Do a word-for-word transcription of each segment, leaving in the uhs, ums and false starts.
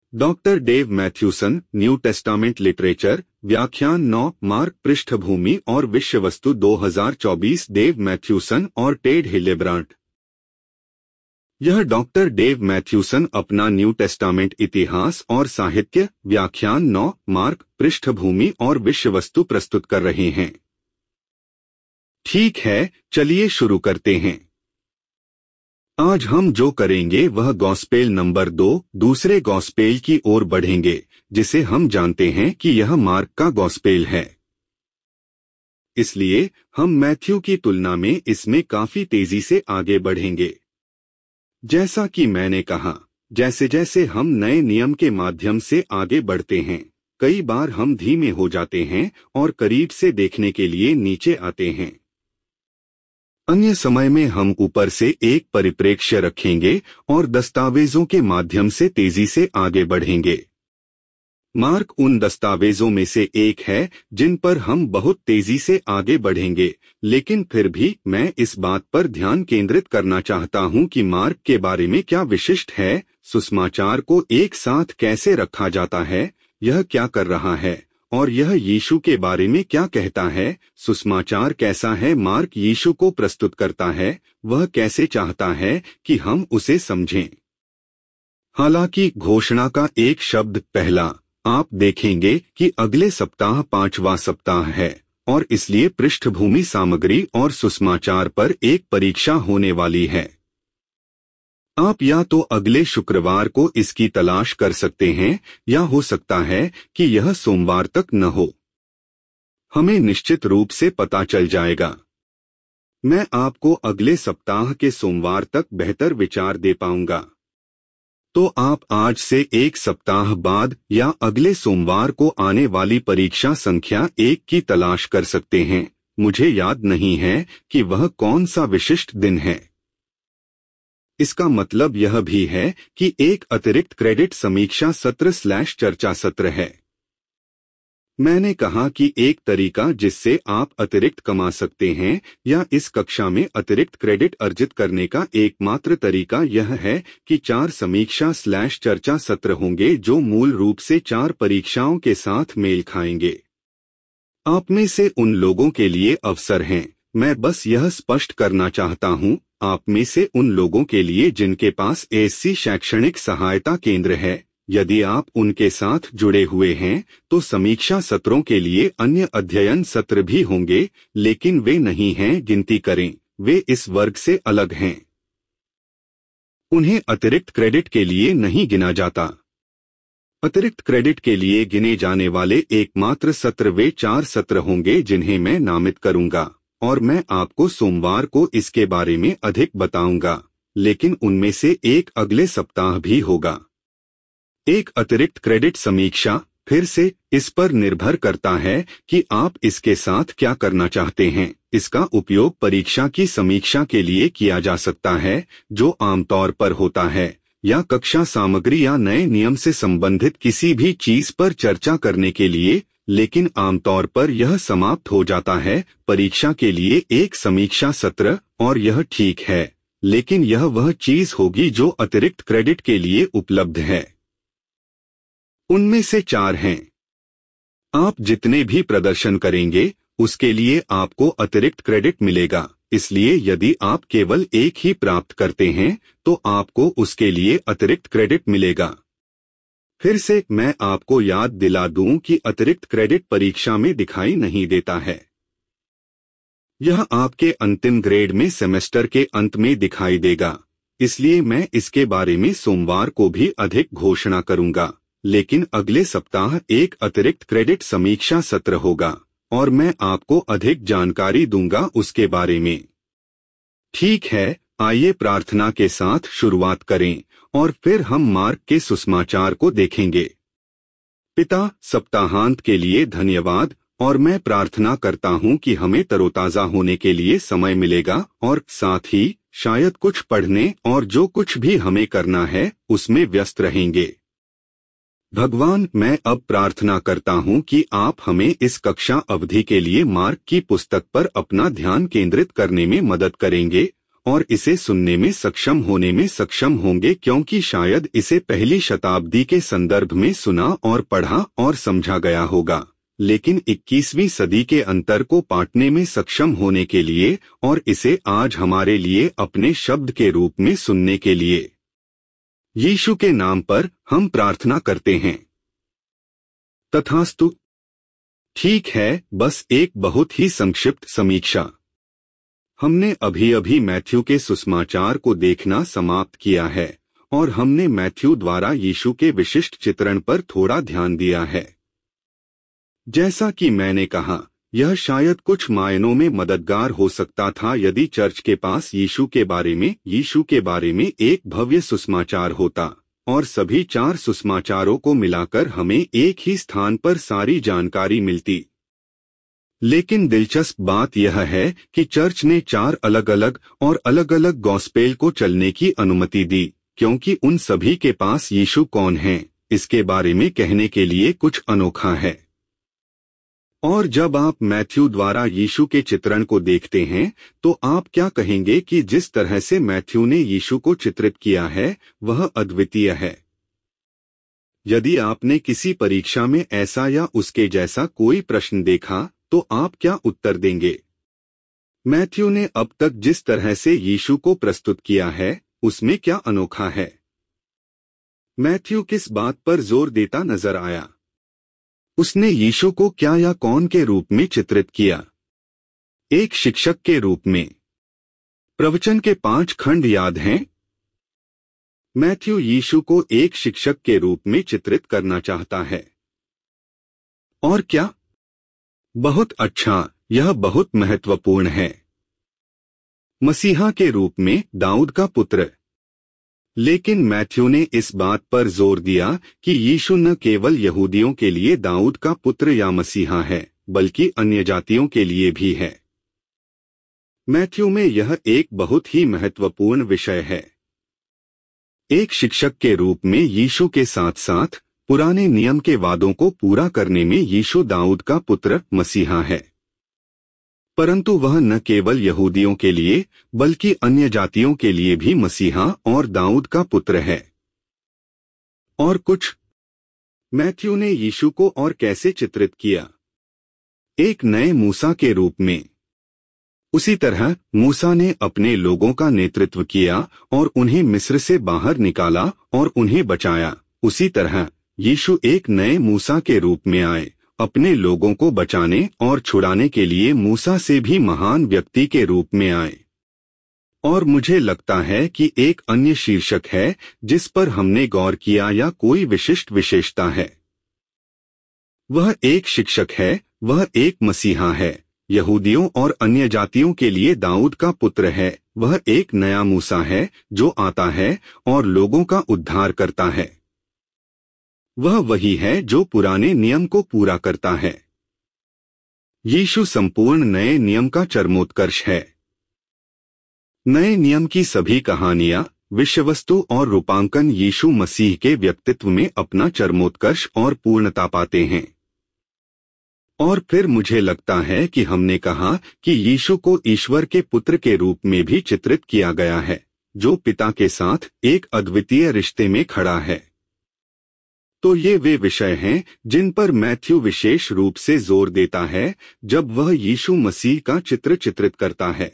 Doctor Dave Mathewson, New Testament literature, व्याख्यान नौ, mark पृष्ठभूमि और विषय वस्तु दो हज़ार चौबीस। डेव मैथ्यूसन और टेड हिलेब्रांट। यह डॉक्टर डेव मैथ्यूसन अपना न्यू टेस्टामेंट इतिहास और साहित्य, व्याख्यान नौ, मार्क पृष्ठभूमि और विषय वस्तु प्रस्तुत कर रहे हैं। ठीक है, चलिए शुरू करते हैं। आज हम जो करेंगे वह गॉस्पेल नंबर दो, दूसरे गॉस्पेल की ओर बढ़ेंगे, जिसे हम जानते हैं कि यह मार्क का गॉस्पेल है। इसलिए हम मैथ्यू की तुलना में इसमें काफी तेजी से आगे बढ़ेंगे। जैसा कि मैंने कहा, जैसे जैसे हम नए नियम के माध्यम से आगे बढ़ते हैं, कई बार हम धीमे हो जाते हैं और करीब से देखने के लिए नीचे आते हैं। अन्य समय में हम ऊपर से एक परिप्रेक्ष्य रखेंगे और दस्तावेजों के माध्यम से तेजी से आगे बढ़ेंगे। मार्क उन दस्तावेजों में से एक है जिन पर हम बहुत तेजी से आगे बढ़ेंगे, लेकिन फिर भी मैं इस बात पर ध्यान केंद्रित करना चाहता हूं कि मार्क के बारे में क्या विशिष्ट है, सुसमाचार को एक साथ कैसे रखा जाता है, यह क्या कर रहा है, और यह यीशु के बारे में क्या कहता है। सुसमाचार कैसा है मार्क यीशु को प्रस्तुत करता है, वह कैसे चाहता है कि हम उसे समझें। हालांकि घोषणा का एक शब्द पहला, आप देखेंगे कि अगले सप्ताह पांचवा सप्ताह है और इसलिए पृष्ठभूमि सामग्री और सुसमाचार पर एक परीक्षा होने वाली है। आप या तो अगले शुक्रवार को इसकी तलाश कर सकते हैं या हो सकता है कि यह सोमवार तक न हो। हमें निश्चित रूप से पता चल जाएगा। मैं आपको अगले सप्ताह के सोमवार तक बेहतर विचार दे पाऊंगा। तो आप आज से एक सप्ताह बाद या अगले सोमवार को आने वाली परीक्षा संख्या एक की तलाश कर सकते हैं। मुझे याद नहीं है कि वह कौन सा विशिष्ट दिन है। इसका मतलब यह भी है कि एक अतिरिक्त क्रेडिट समीक्षा सत्र स्लैश चर्चा सत्र है। मैंने कहा कि एक तरीका जिससे आप अतिरिक्त कमा सकते हैं या इस कक्षा में अतिरिक्त क्रेडिट अर्जित करने का एकमात्र तरीका यह है कि चार समीक्षा स्लैश चर्चा सत्र होंगे जो मूल रूप से चार परीक्षाओं के साथ मेल खाएंगे। आप में से उन लोगों के लिए अवसर हैं, मैं बस यह स्पष्ट करना चाहता हूं, आप में से उन लोगों के लिए जिनके पास एससी शैक्षणिक सहायता केंद्र है, यदि आप उनके साथ जुड़े हुए हैं तो समीक्षा सत्रों के लिए अन्य अध्ययन सत्र भी होंगे, लेकिन वे नहीं हैं। गिनती करें, वे इस वर्ग से अलग हैं। उन्हें अतिरिक्त क्रेडिट के लिए नहीं गिना जाता। अतिरिक्त क्रेडिट के लिए गिने जाने वाले एकमात्र सत्र वे चार सत्र होंगे जिन्हें मैं नामित करूंगा, और मैं आपको सोमवार को इसके बारे में अधिक बताऊंगा, लेकिन उनमें से एक अगले सप्ताह भी होगा। एक अतिरिक्त क्रेडिट समीक्षा, फिर से इस पर निर्भर करता है कि आप इसके साथ क्या करना चाहते हैं। इसका उपयोग परीक्षा की समीक्षा के लिए किया जा सकता है, जो आमतौर पर होता है, या कक्षा सामग्री या नए नियम से संबंधित किसी भी चीज पर चर्चा करने के लिए, लेकिन आमतौर पर यह समाप्त हो जाता है परीक्षा के लिए एक समीक्षा सत्र, और यह ठीक है, लेकिन यह वह चीज होगी जो अतिरिक्त क्रेडिट के लिए उपलब्ध है। उनमें से चार हैं। आप जितने भी प्रदर्शन करेंगे उसके लिए आपको अतिरिक्त क्रेडिट मिलेगा, इसलिए यदि आप केवल एक ही प्राप्त करते हैं तो आपको उसके लिए अतिरिक्त क्रेडिट मिलेगा। फिर से मैं आपको याद दिला दूं कि अतिरिक्त क्रेडिट परीक्षा में दिखाई नहीं देता है। यह आपके अंतिम ग्रेड में सेमेस्टर के अंत में दिखाई देगा, इसलिए मैं इसके बारे में सोमवार को भी अधिक घोषणा करूंगा, लेकिन अगले सप्ताह एक अतिरिक्त क्रेडिट समीक्षा सत्र होगा और मैं आपको अधिक जानकारी दूंगा उसके बारे में। ठीक है, आइए प्रार्थना के साथ शुरुआत करें और फिर हम मार्क के सुसमाचार को देखेंगे। पिता, सप्ताहांत के लिए धन्यवाद, और मैं प्रार्थना करता हूं कि हमें तरोताजा होने के लिए समय मिलेगा और साथ ही शायद कुछ पढ़ने और जो कुछ भी हमें करना है उसमें व्यस्त रहेंगे। भगवान, मैं अब प्रार्थना करता हूं कि आप हमें इस कक्षा अवधि के लिए मार्क की पुस्तक पर अपना ध्यान केंद्रित करने में मदद करेंगे और इसे सुनने में सक्षम होने में सक्षम होंगे, क्योंकि शायद इसे पहली शताब्दी के संदर्भ में सुना और पढ़ा और समझा गया होगा, लेकिन इक्कीसवीं सदी के अंतर को पाटने में सक्षम होने के लिए और इसे आज हमारे लिए अपने शब्द के रूप में सुनने के लिए यीशु के नाम पर हम प्रार्थना करते हैं। तथास्तु। ठीक है, बस एक बहुत ही संक्षिप्त समीक्षा। हमने अभी अभी मैथ्यू के सुसमाचार को देखना समाप्त किया है और हमने मैथ्यू द्वारा यीशु के विशिष्ट चित्रण पर थोड़ा ध्यान दिया है। जैसा कि मैंने कहा, यह शायद कुछ मायनों में मददगार हो सकता था यदि चर्च के पास यीशु के बारे में यीशु के बारे में एक भव्य सुसमाचार होता और सभी चार सुसमाचारों को मिलाकर हमें एक ही स्थान पर सारी जानकारी मिलती। लेकिन दिलचस्प बात यह है कि चर्च ने चार अलग अलग और अलग अलग गॉस्पेल को चलने की अनुमति दी, क्योंकि उन सभी के पास यीशु कौन है इसके बारे में कहने के लिए कुछ अनोखा है। और जब आप मैथ्यू द्वारा यीशु के चित्रण को देखते हैं तो आप क्या कहेंगे कि जिस तरह से मैथ्यू ने यीशु को चित्रित किया है वह अद्वितीय है। यदि आपने किसी परीक्षा में ऐसा या उसके जैसा कोई प्रश्न देखा तो आप क्या उत्तर देंगे? मैथ्यू ने अब तक जिस तरह से यीशु को प्रस्तुत किया है उसमें क्या अनोखा है? मैथ्यू किस बात पर जोर देता नजर आया? उसने यीशु को क्या या कौन के रूप में चित्रित किया? एक शिक्षक के रूप में। प्रवचन के पांच खंड याद हैं? मैथ्यू यीशु को एक शिक्षक के रूप में चित्रित करना चाहता है। और क्या? बहुत अच्छा, यह बहुत महत्वपूर्ण है। मसीहा के रूप में, दाऊद का पुत्र। लेकिन मैथ्यू ने इस बात पर जोर दिया कि यीशु न केवल यहूदियों के लिए दाऊद का पुत्र या मसीहा है, बल्कि अन्य जातियों के लिए भी है। मैथ्यू में यह एक बहुत ही महत्वपूर्ण विषय है। एक शिक्षक के रूप में यीशु के साथ साथ पुराने नियम के वादों को पूरा करने में यीशु दाऊद का पुत्र मसीहा है। परंतु वह न केवल यहूदियों के लिए बल्कि अन्य जातियों के लिए भी मसीहा और दाऊद का पुत्र है। और कुछ? मैथ्यू ने यीशु को और कैसे चित्रित किया? एक नए मूसा के रूप में। उसी तरह मूसा ने अपने लोगों का नेतृत्व किया और उन्हें मिस्र से बाहर निकाला और उन्हें बचाया, उसी तरह यीशु एक नए मूसा के रूप में आए, अपने लोगों को बचाने और छुड़ाने के लिए मूसा से भी महान व्यक्ति के रूप में आए। और मुझे लगता है कि एक अन्य शीर्षक है जिस पर हमने गौर किया या कोई विशिष्ट विशेषता है। वह एक शिक्षक है, वह एक मसीहा है, यहूदियों और अन्य जातियों के लिए दाऊद का पुत्र है, वह एक नया मूसा है जो आता है और लोगों का उद्धार करता है। वह वही है जो पुराने नियम को पूरा करता है। यीशु संपूर्ण नए नियम का चरमोत्कर्ष है। नए नियम की सभी कहानियां, विषयवस्तु और रूपांकन यीशु मसीह के व्यक्तित्व में अपना चरमोत्कर्ष और पूर्णता पाते हैं। और फिर मुझे लगता है कि हमने कहा कि यीशु को ईश्वर के पुत्र के रूप में भी चित्रित किया गया है, जो पिता के साथ एक अद्वितीय रिश्ते में खड़ा है। तो ये वे विषय हैं जिन पर मैथ्यू विशेष रूप से जोर देता है जब वह यीशु मसीह का चित्र चित्रित करता है।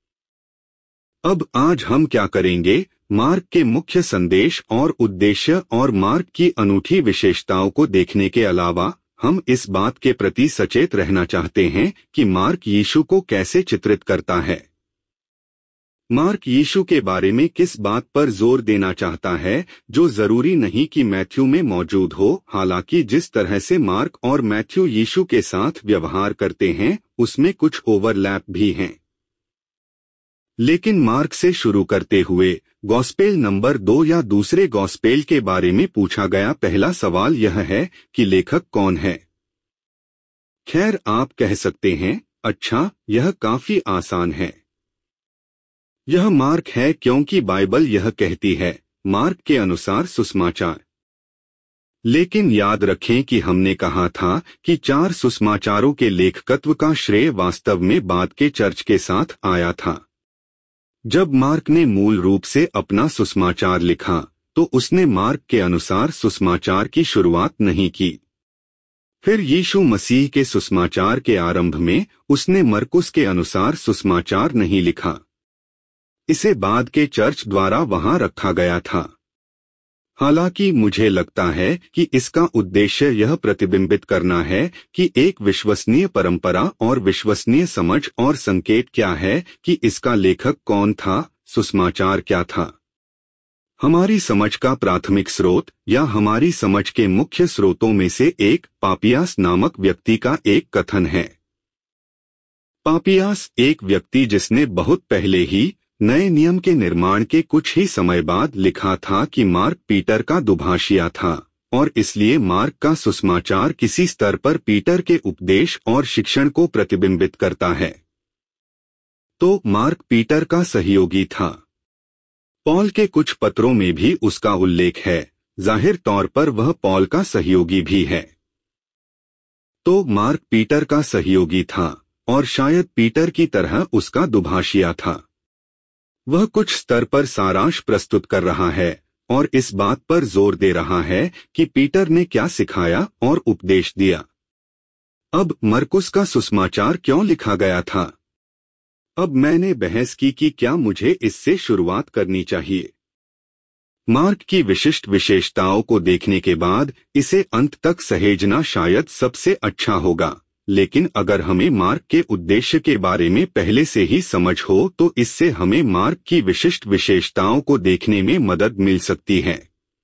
अब आज हम क्या करेंगे? मार्क के मुख्य संदेश और उद्देश्य और मार्क की अनूठी विशेषताओं को देखने के अलावा हम इस बात के प्रति सचेत रहना चाहते हैं कि मार्क यीशु को कैसे चित्रित करता है। मार्क यीशु के बारे में किस बात पर जोर देना चाहता है जो जरूरी नहीं कि मैथ्यू में मौजूद हो, हालांकि जिस तरह से मार्क और मैथ्यू यीशु के साथ व्यवहार करते हैं उसमें कुछ ओवरलैप भी हैं। लेकिन मार्क से शुरू करते हुए गॉस्पेल नंबर दो या दूसरे गॉस्पेल के बारे में पूछा गया पहला सवाल यह है कि लेखक कौन है। खैर, आप कह सकते हैं, अच्छा, यह काफी आसान है। यह मार्क है क्योंकि बाइबल यह कहती है, मार्क के अनुसार सुसमाचार। लेकिन याद रखें कि हमने कहा था कि चार सुसमाचारों के लेखकत्व का श्रेय वास्तव में बाद के चर्च के साथ आया था। जब मार्क ने मूल रूप से अपना सुसमाचार लिखा तो उसने मार्क के अनुसार सुसमाचार की शुरुआत नहीं की। फिर यीशु मसीह के सुसमाचार के आरंभ में उसने मरकुस के अनुसार सुसमाचार नहीं लिखा। इसे बाद के चर्च द्वारा वहां रखा गया था। हालांकि मुझे लगता है कि इसका उद्देश्य यह प्रतिबिंबित करना है कि एक विश्वसनीय परंपरा और विश्वसनीय समझ और संकेत क्या है कि इसका लेखक कौन था, सुसमाचार क्या था। हमारी समझ का प्राथमिक स्रोत या हमारी समझ के मुख्य स्रोतों में से एक पापियास नामक व्यक्ति का एक कथन है। पापियास एक व्यक्ति जिसने बहुत पहले ही नए नियम के निर्माण के कुछ ही समय बाद लिखा था कि मार्क पीटर का दुभाषिया था और इसलिए मार्क का सुसमाचार किसी स्तर पर पीटर के उपदेश और शिक्षण को प्रतिबिंबित करता है। तो मार्क पीटर का सहयोगी था। पॉल के कुछ पत्रों में भी उसका उल्लेख है, जाहिर तौर पर वह पॉल का सहयोगी भी है। तो मार्क पीटर का सहयोगी था और शायद पीटर की तरह उसका दुभाषिया था। वह कुछ स्तर पर सारांश प्रस्तुत कर रहा है और इस बात पर जोर दे रहा है कि पीटर ने क्या सिखाया और उपदेश दिया। अब मरकुस का सुसमाचार क्यों लिखा गया था? अब मैंने बहस की कि क्या मुझे इससे शुरुआत करनी चाहिए। मार्क की विशिष्ट विशेषताओं को देखने के बाद इसे अंत तक सहेजना शायद सबसे अच्छा होगा, लेकिन अगर हमें मार्क के उद्देश्य के बारे में पहले से ही समझ हो तो इससे हमें मार्क की विशिष्ट विशेषताओं को देखने में मदद मिल सकती है।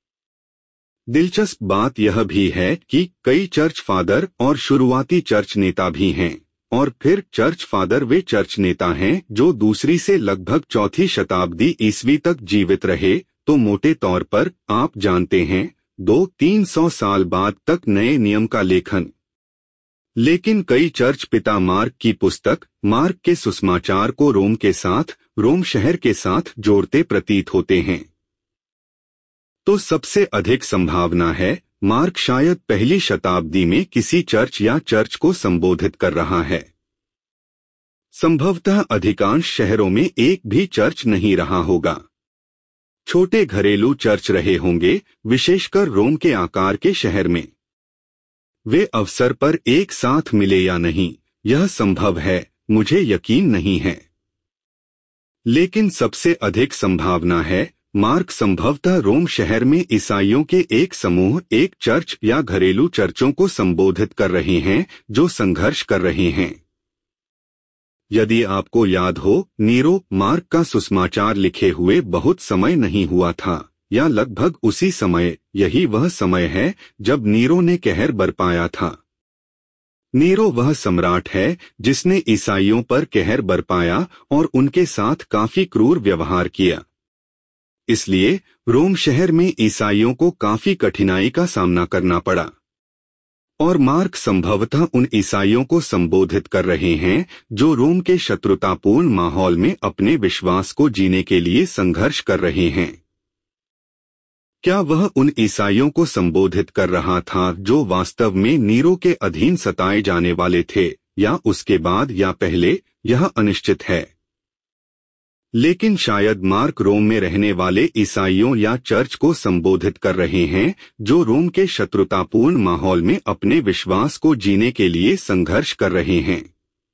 दिलचस्प बात यह भी है कि कई चर्च फादर और शुरुआती चर्च नेता भी हैं, और फिर चर्च फादर वे चर्च नेता हैं जो दूसरी से लगभग चौथी शताब्दी ईस्वी तक जीवित रहे। तो मोटे तौर पर आप जानते हैं, दो तीन सौ साल बाद तक नए नियम का लेखन। लेकिन कई चर्च पिता मार्क की पुस्तक मार्क के सुसमाचार को रोम के साथ, रोम शहर के साथ जोड़ते प्रतीत होते हैं। तो सबसे अधिक संभावना है मार्क शायद पहली शताब्दी में किसी चर्च या चर्च को संबोधित कर रहा है। संभवतः अधिकांश शहरों में एक भी चर्च नहीं रहा होगा। छोटे घरेलू चर्च रहे होंगे, विशेषकर रोम के आकार के शहर में। वे अवसर पर एक साथ मिले या नहीं, यह संभव है, मुझे यकीन नहीं है। लेकिन सबसे अधिक संभावना है मार्क संभवतः रोम शहर में ईसाइयों के एक समूह, एक चर्च या घरेलू चर्चों को संबोधित कर रहे हैं जो संघर्ष कर रहे हैं। यदि आपको याद हो, नीरो मार्क का सुसमाचार लिखे हुए बहुत समय नहीं हुआ था, या लगभग उसी समय। यही वह समय है जब नीरो ने कहर बरपाया था। नीरो वह सम्राट है जिसने ईसाइयों पर कहर बरपाया और उनके साथ काफी क्रूर व्यवहार किया। इसलिए रोम शहर में ईसाइयों को काफी कठिनाई का सामना करना पड़ा। और मार्क संभवतः उन ईसाइयों को संबोधित कर रहे हैं जो रोम के शत्रुतापूर्ण माहौल में अपने विश्वास को जीने के लिए संघर्ष कर रहे हैं। क्या वह उन ईसाइयों को संबोधित कर रहा था जो वास्तव में नीरो के अधीन सताए जाने वाले थे, या उसके बाद या पहले, यह अनिश्चित है। लेकिन शायद मार्क रोम में रहने वाले ईसाइयों या चर्च को संबोधित कर रहे हैं जो रोम के शत्रुतापूर्ण माहौल में अपने विश्वास को जीने के लिए संघर्ष कर रहे हैं।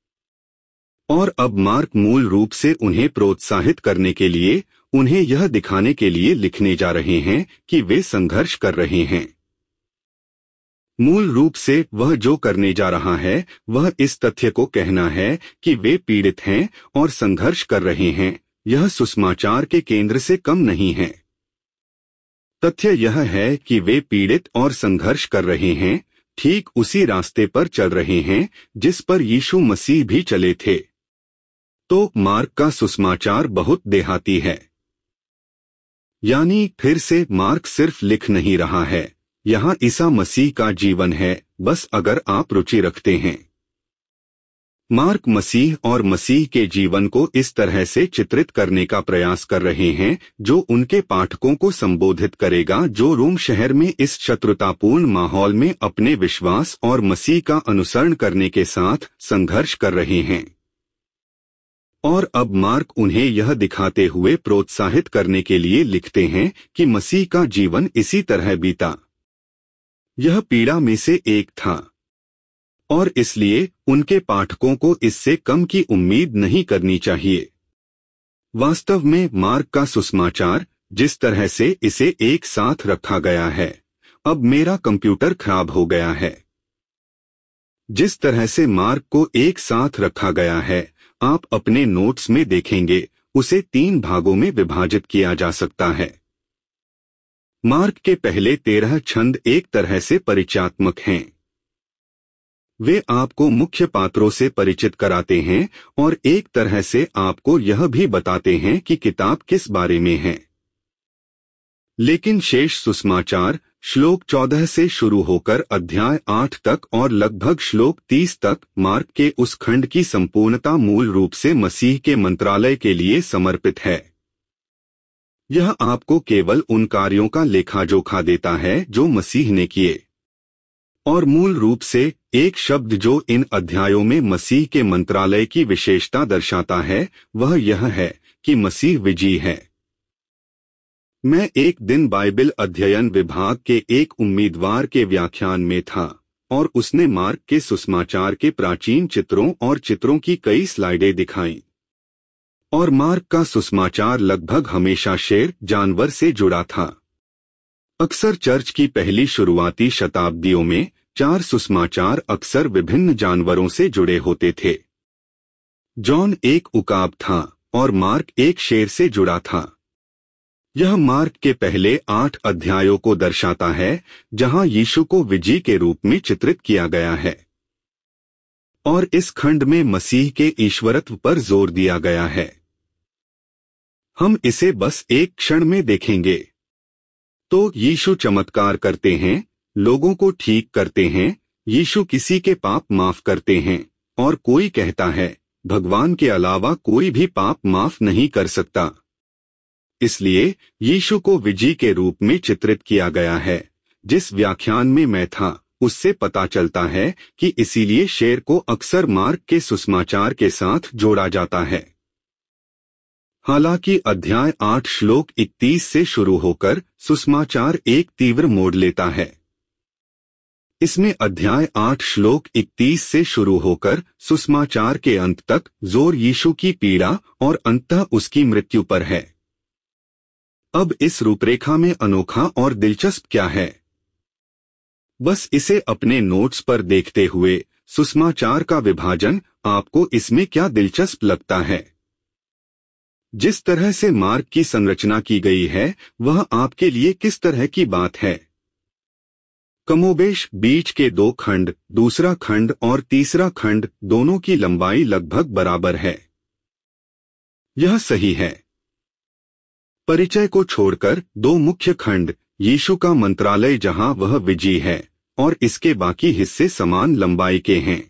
और अब मार्क मूल रूप से उन्हें प्रोत्साहित करने के लिए, उन्हें यह दिखाने के लिए लिखने जा रहे हैं कि वे संघर्ष कर रहे हैं। मूल रूप से वह जो करने जा रहा है वह इस तथ्य को कहना है कि वे पीड़ित हैं और संघर्ष कर रहे हैं। यह सुसमाचार के केंद्र से कम नहीं है। तथ्य यह है कि वे पीड़ित और संघर्ष कर रहे हैं, ठीक उसी रास्ते पर चल रहे हैं जिस पर यीशु मसीह भी चले थे। तो मार्क का सुसमाचार बहुत देहाती है। यानी फिर से मार्क सिर्फ लिख नहीं रहा है, यहाँ ईसा मसीह का जीवन है, बस अगर आप रुचि रखते हैं। मार्क मसीह और मसीह के जीवन को इस तरह से चित्रित करने का प्रयास कर रहे हैं जो उनके पाठकों को संबोधित करेगा जो रोम शहर में इस शत्रुतापूर्ण माहौल में अपने विश्वास और मसीह का अनुसरण करने के साथ संघर्ष कर रहे हैं। और अब मार्क उन्हें यह दिखाते हुए प्रोत्साहित करने के लिए लिखते हैं कि मसीह का जीवन इसी तरह बीता। यह पीड़ा में से एक था और इसलिए उनके पाठकों को इससे कम की उम्मीद नहीं करनी चाहिए। वास्तव में मार्क का सुसमाचार, जिस तरह से इसे एक साथ रखा गया है, अब मेरा कंप्यूटर खराब हो गया है। जिस तरह से मार्क को एक साथ रखा गया है, आप अपने नोट्स में देखेंगे, उसे तीन भागों में विभाजित किया जा सकता है। मार्क के पहले तेरह छंद एक तरह से परिचयात्मक हैं। वे आपको मुख्य पात्रों से परिचित कराते हैं और एक तरह से आपको यह भी बताते हैं कि किताब किस बारे में है। लेकिन शेष सुसमाचार श्लोक चौदह से शुरू होकर अध्याय आठ तक और लगभग श्लोक तीस तक मार्क के उस खंड की संपूर्णता मूल रूप से मसीह के मंत्रालय के लिए समर्पित है। यह आपको केवल उन कार्यों का लेखा-जोखा देता है जो मसीह ने किए, और मूल रूप से एक शब्द जो इन अध्यायों में मसीह के मंत्रालय की विशेषता दर्शाता है, वह यह है कि मसीह विजयी है। मैं एक दिन बाइबल अध्ययन विभाग के एक उम्मीदवार के व्याख्यान में था और उसने मार्क के सुसमाचार के प्राचीन चित्रों और चित्रों की कई स्लाइडें दिखाईं। और मार्क का सुसमाचार लगभग हमेशा शेर जानवर से जुड़ा था। अक्सर चर्च की पहली शुरुआती शताब्दियों में चार सुसमाचार अक्सर विभिन्न जानवरों से जुड़े होते थे। जॉन एक उकाब था और मार्क एक शेर से जुड़ा था। यह मार्क के पहले आठ अध्यायों को दर्शाता है जहां यीशु को विजयी के रूप में चित्रित किया गया है, और इस खंड में मसीह के ईश्वरत्व पर जोर दिया गया है। हम इसे बस एक क्षण में देखेंगे। तो यीशु चमत्कार करते हैं, लोगों को ठीक करते हैं, यीशु किसी के पाप माफ करते हैं, और कोई कहता है भगवान के अलावा कोई भी पाप माफ नहीं कर सकता। इसलिए यीशु को विजयी के रूप में चित्रित किया गया है। जिस व्याख्यान में मैं था उससे पता चलता है कि इसीलिए शेर को अक्सर मार्क के सुसमाचार के साथ जोड़ा जाता है। हालांकि अध्याय आठ श्लोक इकतीस से शुरू होकर सुसमाचार एक तीव्र मोड़ लेता है। इसमें अध्याय आठ श्लोक इकतीस से शुरू होकर सुसमाचार के अंत तक जोर यीशु की पीड़ा और अंततः उसकी मृत्यु पर है। अब इस रूपरेखा में अनोखा और दिलचस्प क्या है? बस इसे अपने नोट्स पर देखते हुए सुसमाचार का विभाजन, आपको इसमें क्या दिलचस्प लगता है? जिस तरह से मार्क की संरचना की गई है वह आपके लिए किस तरह की बात है? कमोबेश बीच के दो खंड, दूसरा खंड और तीसरा खंड, दोनों की लंबाई लगभग बराबर है। यह सही है। परिचय को छोड़कर दो मुख्य खंड, यीशु का मंत्रालय जहां वह विजयी है, और इसके बाकी हिस्से समान लंबाई के हैं।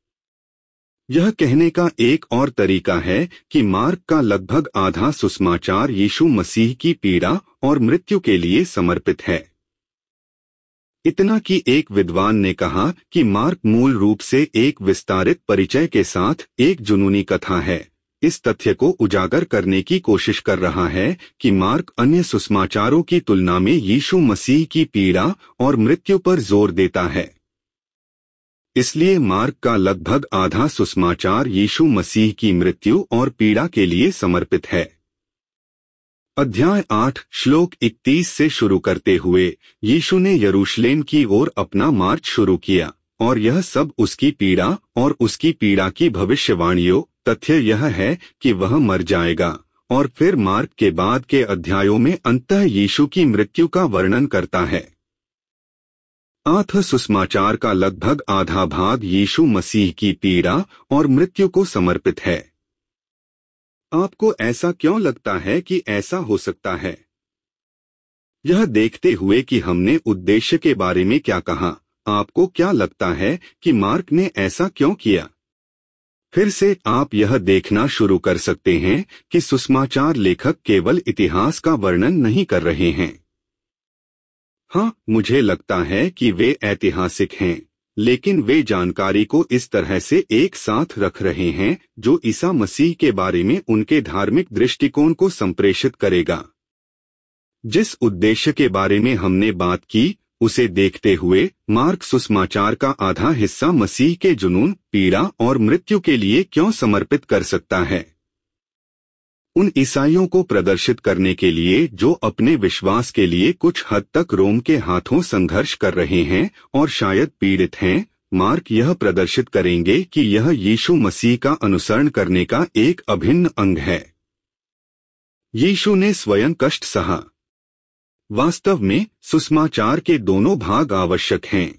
यह कहने का एक और तरीका है कि मार्क का लगभग आधा सुसमाचार यीशु मसीह की पीड़ा और मृत्यु के लिए समर्पित है। इतना कि एक विद्वान ने कहा कि मार्क मूल रूप से एक विस्तारित परिचय के साथ एक जुनूनी कथा है। इस तथ्य को उजागर करने की कोशिश कर रहा है कि मार्क अन्य सुसमाचारों की तुलना में यीशु मसीह की पीड़ा और मृत्यु पर जोर देता है। इसलिए मार्क का लगभग आधा सुसमाचार यीशु मसीह की मृत्यु और पीड़ा के लिए समर्पित है। अध्याय आठ श्लोक इकतीस से शुरू करते हुए यीशु ने यरूशलेम की ओर अपना मार्च शुरू किया, और यह सब उसकी पीड़ा और उसकी पीड़ा की भविष्यवाणियों। तथ्य यह है कि वह मर जाएगा, और फिर मार्क के बाद के अध्यायों में अंततः यीशु की मृत्यु का वर्णन करता है। आठ सुसमाचार का लगभग आधा भाग यीशु मसीह की पीड़ा और मृत्यु को समर्पित है। आपको ऐसा क्यों लगता है कि ऐसा हो सकता है? यह देखते हुए कि हमने उद्देश्य के बारे में क्या कहा, आपको क्या लगता है कि मार्क ने ऐसा क्यों किया? फिर से आप यह देखना शुरू कर सकते हैं कि सुसमाचार लेखक केवल इतिहास का वर्णन नहीं कर रहे हैं। हाँ, मुझे लगता है कि वे ऐतिहासिक हैं, लेकिन वे जानकारी को इस तरह से एक साथ रख रहे हैं जो ईसा मसीह के बारे में उनके धार्मिक दृष्टिकोण को संप्रेषित करेगा। जिस उद्देश्य के बारे में हमने बात की उसे देखते हुए मार्क सुसमाचार का आधा हिस्सा मसीह के जुनून, पीड़ा और मृत्यु के लिए क्यों समर्पित कर सकता है। उन ईसाइयों को प्रदर्शित करने के लिए जो अपने विश्वास के लिए कुछ हद तक रोम के हाथों संघर्ष कर रहे हैं और शायद पीड़ित हैं, मार्क यह प्रदर्शित करेंगे कि यह यीशु मसीह का अनुसरण करने का एक अभिन्न अंग है। यीशु ने स्वयं कष्ट सहा। वास्तव में सुसमाचार के दोनों भाग आवश्यक हैं।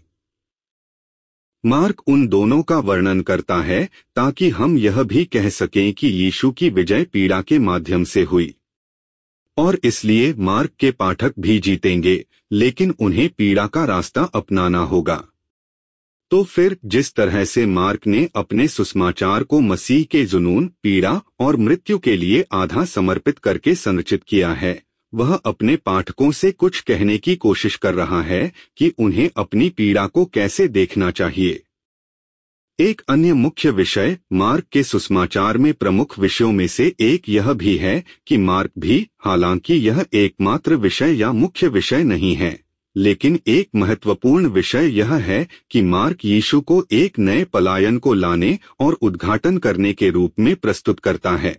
मार्क उन दोनों का वर्णन करता है ताकि हम यह भी कह सकें कि यीशु की विजय पीड़ा के माध्यम से हुई, और इसलिए मार्क के पाठक भी जीतेंगे, लेकिन उन्हें पीड़ा का रास्ता अपनाना होगा। तो फिर जिस तरह से मार्क ने अपने सुसमाचार को मसीह के जुनून, पीड़ा और मृत्यु के लिए आधा समर्पित करके संरचित किया है, वह अपने पाठकों से कुछ कहने की कोशिश कर रहा है कि उन्हें अपनी पीड़ा को कैसे देखना चाहिए। एक अन्य मुख्य विषय मार्क के सुसमाचार में प्रमुख विषयों में से एक यह भी है कि मार्क भी, हालांकि यह एकमात्र विषय या मुख्य विषय नहीं है, लेकिन एक महत्वपूर्ण विषय यह है कि मार्क यीशु को एक नए पलायन को लाने और उद्घाटन करने के रूप में प्रस्तुत करता है,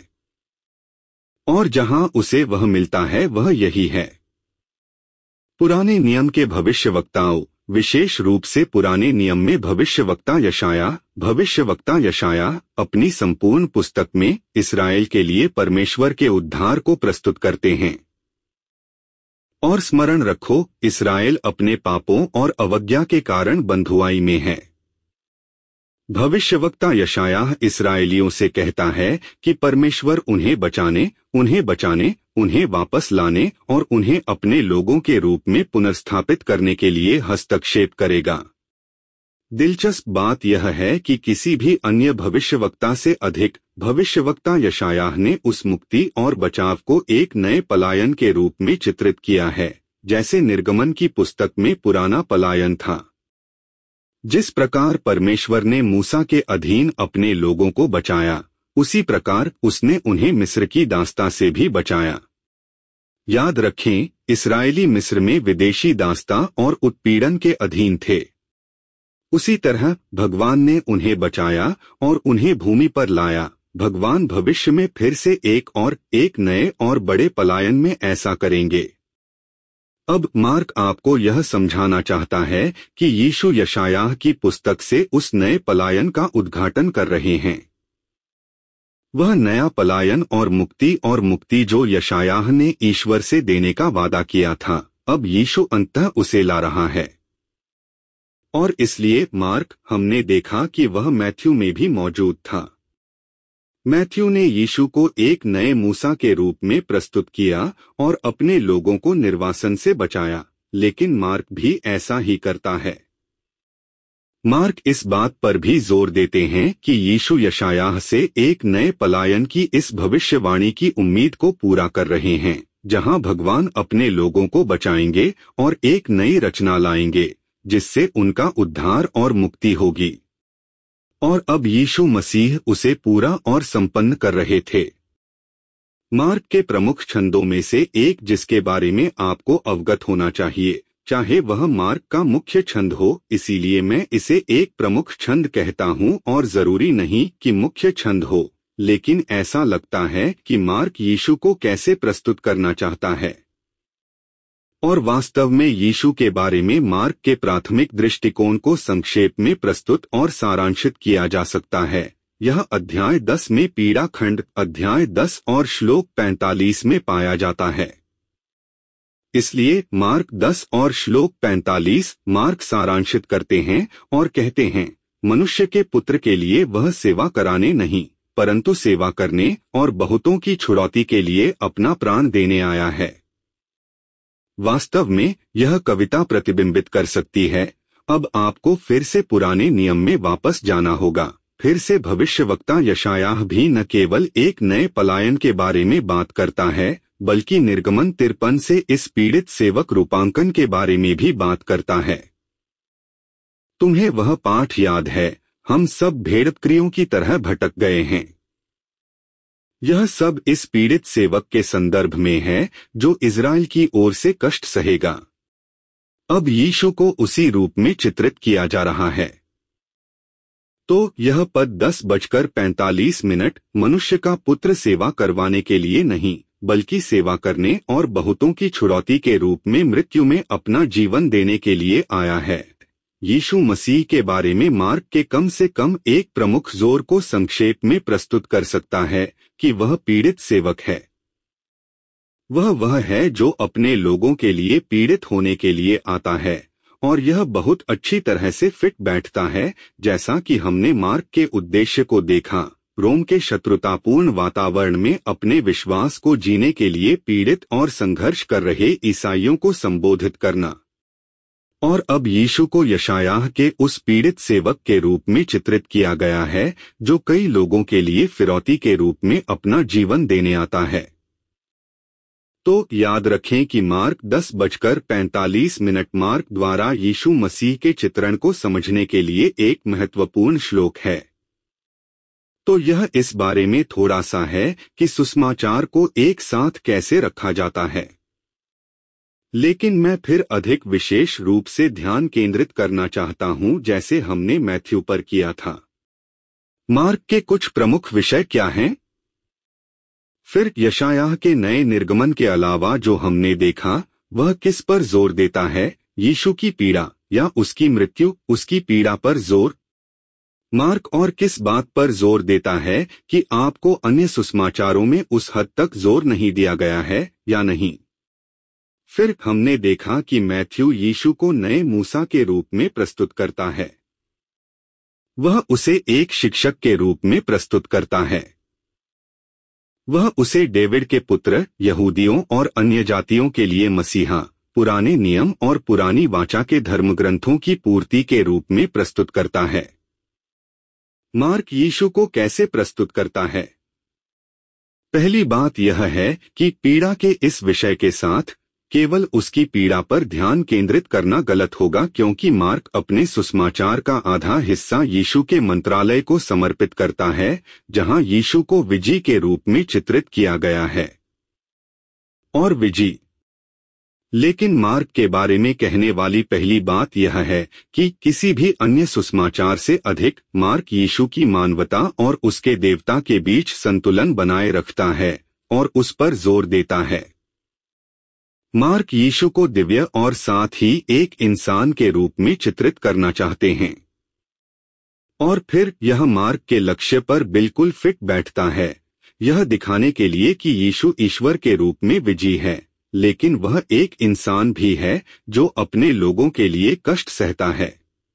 और जहां उसे वह मिलता है वह यही है। पुराने नियम के भविष्यवक्ताओं, विशेष रूप से पुराने नियम में भविष्यवक्ता यशायाह, भविष्यवक्ता यशायाह अपनी संपूर्ण पुस्तक में इस्राएल के लिए परमेश्वर के उद्धार को प्रस्तुत करते हैं। और स्मरण रखो, इस्राएल अपने पापों और अवज्ञा के कारण बंधुआई में है। भविष्यवक्ता यशायाह इस्राएलियों से कहता है कि परमेश्वर उन्हें बचाने, उन्हें बचाने, उन्हें वापस लाने और उन्हें अपने लोगों के रूप में पुनर्स्थापित करने के लिए हस्तक्षेप करेगा। दिलचस्प बात यह है कि किसी भी अन्य भविष्यवक्ता से अधिक भविष्यवक्ता यशायाह ने उस मुक्ति और बचाव को एक नए पलायन के रूप में चित्रित किया है, जैसे निर्गमन की पुस्तक में पुराना पलायन था। जिस प्रकार परमेश्वर ने मूसा के अधीन अपने लोगों को बचाया, उसी प्रकार उसने उन्हें मिस्र की दास्ता से भी बचाया। याद रखें, इस्राएली मिस्र में विदेशी दास्ता और उत्पीड़न के अधीन थे। उसी तरह भगवान ने उन्हें बचाया और उन्हें भूमि पर लाया। भगवान भविष्य में फिर से एक और एक नए और बड़े पलायन में ऐसा करेंगे। अब मार्क आपको यह समझाना चाहता है कि यीशु यशायाह की पुस्तक से उस नए पलायन का उद्घाटन कर रहे हैं। वह नया पलायन और मुक्ति और मुक्ति जो यशायाह ने ईश्वर से देने का वादा किया था, अब यीशु अंततः उसे ला रहा है। और इसलिए मार्क, हमने देखा कि वह मैथ्यू में भी मौजूद था। मैथ्यू ने यीशु को एक नए मूसा के रूप में प्रस्तुत किया और अपने लोगों को निर्वासन से बचाया, लेकिन मार्क भी ऐसा ही करता है। मार्क इस बात पर भी जोर देते हैं कि यीशु यशायाह से एक नए पलायन की इस भविष्यवाणी की उम्मीद को पूरा कर रहे हैं, जहां भगवान अपने लोगों को बचाएंगे और एक नई रचना लाएंगे जिससे उनका उद्धार और मुक्ति होगी। और अब यीशु मसीह उसे पूरा और संपन्न कर रहे थे। मार्क के प्रमुख छंदों में से एक जिसके बारे में आपको अवगत होना चाहिए, चाहे वह मार्क का मुख्य छंद हो, इसीलिए मैं इसे एक प्रमुख छंद कहता हूं और जरूरी नहीं कि मुख्य छंद हो, लेकिन ऐसा लगता है कि मार्क यीशु को कैसे प्रस्तुत करना चाहता है। और वास्तव में यीशु के बारे में मार्क के प्राथमिक दृष्टिकोण को संक्षेप में प्रस्तुत और सारांशित किया जा सकता है। यह अध्याय दस में पीड़ा खंड अध्याय दस और श्लोक पैंतालीस में पाया जाता है। इसलिए मार्क दस और श्लोक पैंतालीस मार्क सारांशित करते हैं और कहते हैं, मनुष्य के पुत्र के लिए वह सेवा कराने नहीं, परंतु सेवा करने और बहुतों की छुड़ौती के लिए अपना प्राण देने आया है। वास्तव में यह कविता प्रतिबिंबित कर सकती है। अब आपको फिर से पुराने नियम में वापस जाना होगा। फिर से भविष्यवक्ता यशायाह भी न केवल एक नए पलायन के बारे में बात करता है, बल्कि निर्गमन तिरपन से इस पीड़ित सेवक रूपांकन के बारे में भी बात करता है। तुम्हें वह पाठ याद है, हम सब भेड़बकरियों की तरह भटक गए हैं। यह सब इस पीड़ित सेवक के संदर्भ में है जो इज़राइल की ओर से कष्ट सहेगा। अब यीशु को उसी रूप में चित्रित किया जा रहा है। तो यह पद दस बजकर पैंतालीस मिनट मनुष्य का पुत्र सेवा करवाने के लिए नहीं, बल्कि सेवा करने और बहुतों की छुड़ौती के रूप में मृत्यु में अपना जीवन देने के लिए आया है। यीशु मसीह के बारे में मार्क के कम से कम एक प्रमुख जोर को संक्षेप में प्रस्तुत कर सकता है कि वह पीड़ित सेवक है। वह वह है जो अपने लोगों के लिए पीड़ित होने के लिए आता है, और यह बहुत अच्छी तरह से फिट बैठता है, जैसा कि हमने मार्क के उद्देश्य को देखा, रोम के शत्रुतापूर्ण वातावरण में अपने विश्वास को जीने के लिए पीड़ित और संघर्ष कर रहे ईसाइयों को संबोधित करना। और अब यीशु को यशायाह के उस पीड़ित सेवक के रूप में चित्रित किया गया है जो कई लोगों के लिए फिरौती के रूप में अपना जीवन देने आता है। तो याद रखें कि मार्क दस बजकर पैंतालीस मिनट मार्क द्वारा यीशु मसीह के चित्रण को समझने के लिए एक महत्वपूर्ण श्लोक है। तो यह इस बारे में थोड़ा सा है कि सुसमाचार को एक साथ कैसे रखा जाता है, लेकिन मैं फिर अधिक विशेष रूप से ध्यान केंद्रित करना चाहता हूं जैसे हमने मैथ्यू पर किया था। मार्क के कुछ प्रमुख विषय क्या हैं? फिर यशायाह के नए निर्गमन के अलावा जो हमने देखा वह किस पर जोर देता है? यीशु की पीड़ा या उसकी मृत्यु, उसकी पीड़ा पर जोर। मार्क और किस बात पर जोर देता है कि आपको अन्य सुसमाचारों में उस हद तक जोर नहीं दिया गया है या नहीं? फिर हमने देखा कि मैथ्यू यीशु को नए मूसा के रूप में प्रस्तुत करता है। वह उसे एक शिक्षक के रूप में प्रस्तुत करता है। वह उसे डेविड के पुत्र, यहूदियों और अन्य जातियों के लिए मसीहा, पुराने नियम और पुरानी वाचा के धर्मग्रंथों की पूर्ति के रूप में प्रस्तुत करता है। मार्क यीशु को कैसे प्रस्तुत करता है? पहली बात यह है कि पीड़ा के इस विषय के साथ केवल उसकी पीड़ा पर ध्यान केंद्रित करना गलत होगा, क्योंकि मार्क अपने सुसमाचार का आधा हिस्सा यीशु के मंत्रालय को समर्पित करता है, जहां यीशु को विजयी के रूप में चित्रित किया गया है। और विजयी। लेकिन मार्क के बारे में कहने वाली पहली बात यह है कि किसी भी अन्य सुसमाचार से अधिक मार्क यीशु की मानवता और उसके देवता के बीच संतुलन बनाए रखता है और उस पर जोर देता है। मार्क यीशु को दिव्य और साथ ही एक इंसान के रूप में चित्रित करना चाहते हैं। और फिर यह मार्क के लक्ष्य पर बिल्कुल फिट बैठता है, यह दिखाने के लिए कि यीशु ईश्वर के रूप में विजयी है, लेकिन वह एक इंसान भी है जो अपने लोगों के लिए कष्ट सहता है।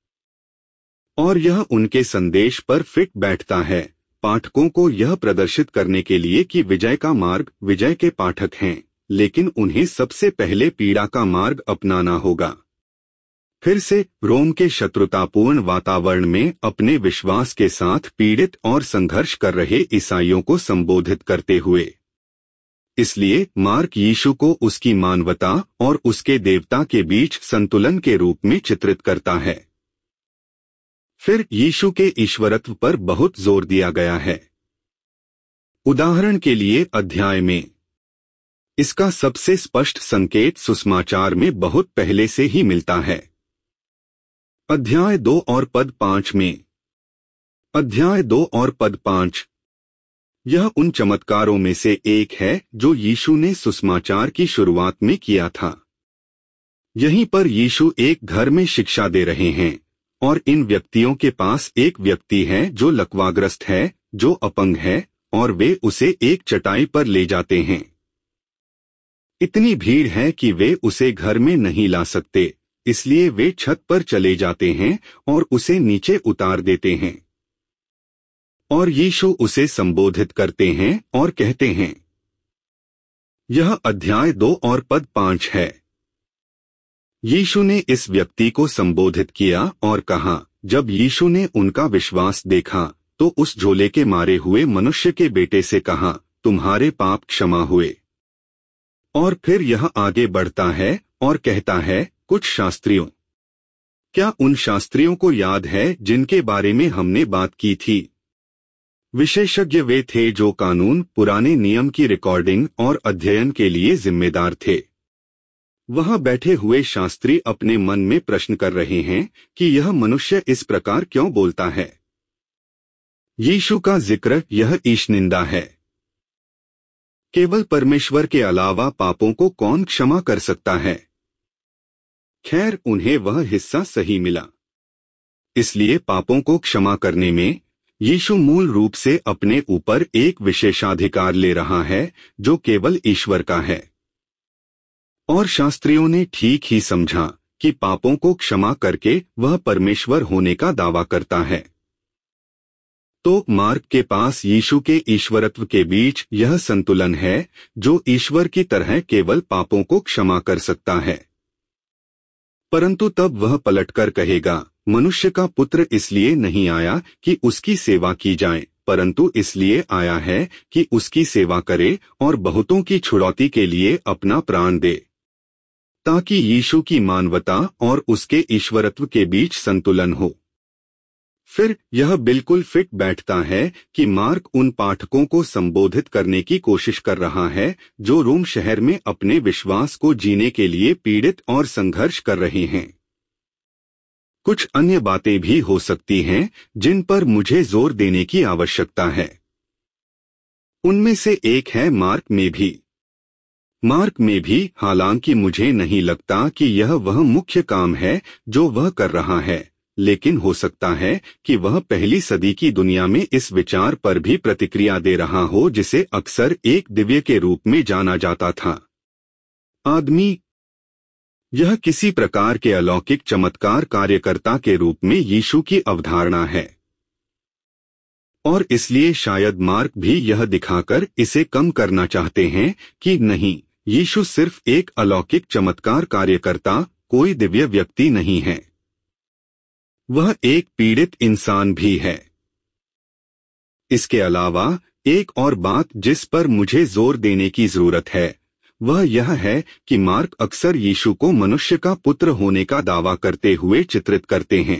और यह उनके संदेश पर फिट बैठता है, पाठकों को यह प्रदर्शित करने के लिए कि विजय का मार्ग विजय के पाठक हैं, लेकिन उन्हें सबसे पहले पीड़ा का मार्ग अपनाना होगा। फिर से रोम के शत्रुतापूर्ण वातावरण में अपने विश्वास के साथ पीड़ित और संघर्ष कर रहे ईसाइयों को संबोधित करते हुए। इसलिए मार्क यीशु को उसकी मानवता और उसके देवता के बीच संतुलन के रूप में चित्रित करता है। फिर यीशु के ईश्वरत्व पर बहुत जोर दिया गया है। उदाहरण के लिए अध्याय में इसका सबसे स्पष्ट संकेत सुसमाचार में बहुत पहले से ही मिलता है। अध्याय दो और पद पांच में। अध्याय दो और पद पांच। यह उन चमत्कारों में से एक है जो यीशु ने सुसमाचार की शुरुआत में किया था। यहीं पर यीशु एक घर में शिक्षा दे रहे हैं और इन व्यक्तियों के पास एक व्यक्ति है जो लकवाग्रस्त है, जो अपंग है, और वे उसे एक चटाई पर ले जाते हैं। इतनी भीड़ है कि वे उसे घर में नहीं ला सकते, इसलिए वे छत पर चले जाते हैं और उसे नीचे उतार देते हैं। और यीशु उसे संबोधित करते हैं और कहते हैं। यह अध्याय दो और पद पांच है। यीशु ने इस व्यक्ति को संबोधित किया और कहा, जब यीशु ने उनका विश्वास देखा तो उस झोले के मारे हुए मनुष्य के बेटे से कहा, तुम्हारे पाप क्षमा हुए। और फिर यह आगे बढ़ता है और कहता है, कुछ शास्त्रियों क्या उन शास्त्रियों को याद है जिनके बारे में हमने बात की थी? विशेषज्ञ वे थे जो कानून, पुराने नियम की रिकॉर्डिंग और अध्ययन के लिए जिम्मेदार थे। वहां बैठे हुए शास्त्री अपने मन में प्रश्न कर रहे हैं कि यह मनुष्य इस प्रकार क्यों बोलता है। यीशु का जिक्र यह ईशनिंदा है। केवल परमेश्वर के अलावा पापों को कौन क्षमा कर सकता है? खैर, उन्हें वह हिस्सा सही मिला। इसलिए पापों को क्षमा करने में यीशु मूल रूप से अपने ऊपर एक विशेषाधिकार ले रहा है जो केवल ईश्वर का है। और शास्त्रियों ने ठीक ही समझा कि पापों को क्षमा करके वह परमेश्वर होने का दावा करता है। तो मार्क के पास यीशु के ईश्वरत्व के बीच यह संतुलन है जो ईश्वर की तरह केवल पापों को क्षमा कर सकता है। परंतु तब वह पलटकर कहेगा, मनुष्य का पुत्र इसलिए नहीं आया कि उसकी सेवा की जाए, परंतु इसलिए आया है कि उसकी सेवा करे और बहुतों की छुड़ौती के लिए अपना प्राण दे, ताकि यीशु की मानवता और उसके ईश्वरत्व के बीच संतुलन हो। फिर यह बिल्कुल फिट बैठता है कि मार्क उन पाठकों को संबोधित करने की कोशिश कर रहा है जो रोम शहर में अपने विश्वास को जीने के लिए पीड़ित और संघर्ष कर रहे हैं। कुछ अन्य बातें भी हो सकती हैं जिन पर मुझे जोर देने की आवश्यकता है। उनमें से एक है मार्क में भी। मार्क में भी, हालांकि मुझे नहीं लगता कि यह वह मुख्य काम है जो वह कर रहा है, लेकिन हो सकता है कि वह पहली सदी की दुनिया में इस विचार पर भी प्रतिक्रिया दे रहा हो जिसे अक्सर एक दिव्य के रूप में जाना जाता था। आदमी। यह किसी प्रकार के अलौकिक चमत्कार कार्यकर्ता के रूप में यीशु की अवधारणा है। और इसलिए शायद मार्क भी यह दिखाकर इसे कम करना चाहते हैं कि नहीं, यीशु सिर्फ एक अलौकिक चमत्कार कार्यकर्ता, कोई दिव्य व्यक्ति नहीं है। वह एक पीड़ित इंसान भी है। इसके अलावा एक और बात जिस पर मुझे जोर देने की जरूरत है वह यह है कि मार्क अक्सर यीशु को मनुष्य का पुत्र होने का दावा करते हुए चित्रित करते हैं।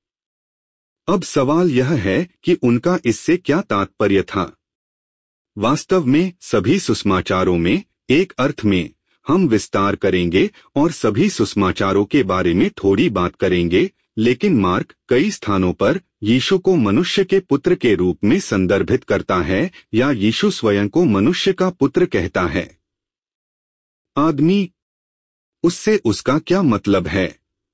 अब सवाल यह है कि उनका इससे क्या तात्पर्य था। वास्तव में सभी सुसमाचारों में, एक अर्थ में, हम विस्तार करेंगे और सभी सुसमाचारों के बारे में थोड़ी बात करेंगे, लेकिन मार्क कई स्थानों पर यीशु को मनुष्य के पुत्र के रूप में संदर्भित करता है या यीशु स्वयं को मनुष्य का पुत्र कहता है। आदमी, उससे उसका क्या मतलब है?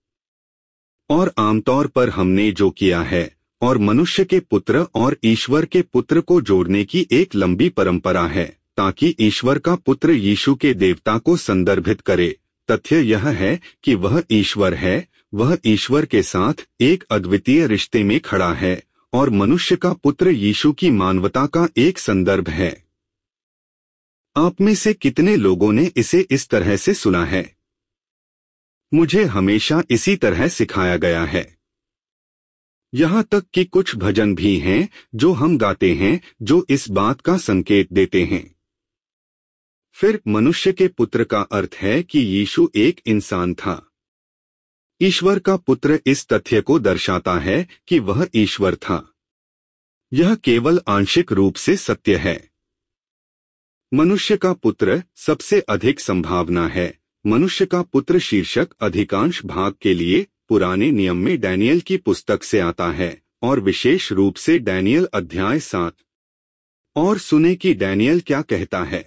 और आमतौर पर हमने जो किया है और मनुष्य के पुत्र और ईश्वर के पुत्र को जोड़ने की एक लंबी परंपरा है ताकि ईश्वर का पुत्र यीशु के देवता को संदर्भित करे। तथ्य यह है कि वह ईश्वर है, वह ईश्वर के साथ एक अद्वितीय रिश्ते में खड़ा है और मनुष्य का पुत्र यीशु की मानवता का एक संदर्भ है। आप में से कितने लोगों ने इसे इस तरह से सुना है? मुझे हमेशा इसी तरह सिखाया गया है। यहाँ तक कि कुछ भजन भी हैं जो हम गाते हैं जो इस बात का संकेत देते हैं। फिर मनुष्य के पुत्र का अर्थ है कि यीशु एक इंसान था। ईश्वर का पुत्र इस तथ्य को दर्शाता है कि वह ईश्वर था। यह केवल आंशिक रूप से सत्य है। मनुष्य का पुत्र सबसे अधिक संभावना है। मनुष्य का पुत्र शीर्षक अधिकांश भाग के लिए पुराने नियम में डैनियल की पुस्तक से आता है और विशेष रूप से डैनियल अध्याय सात। और सुने कि डैनियल क्या कहता है।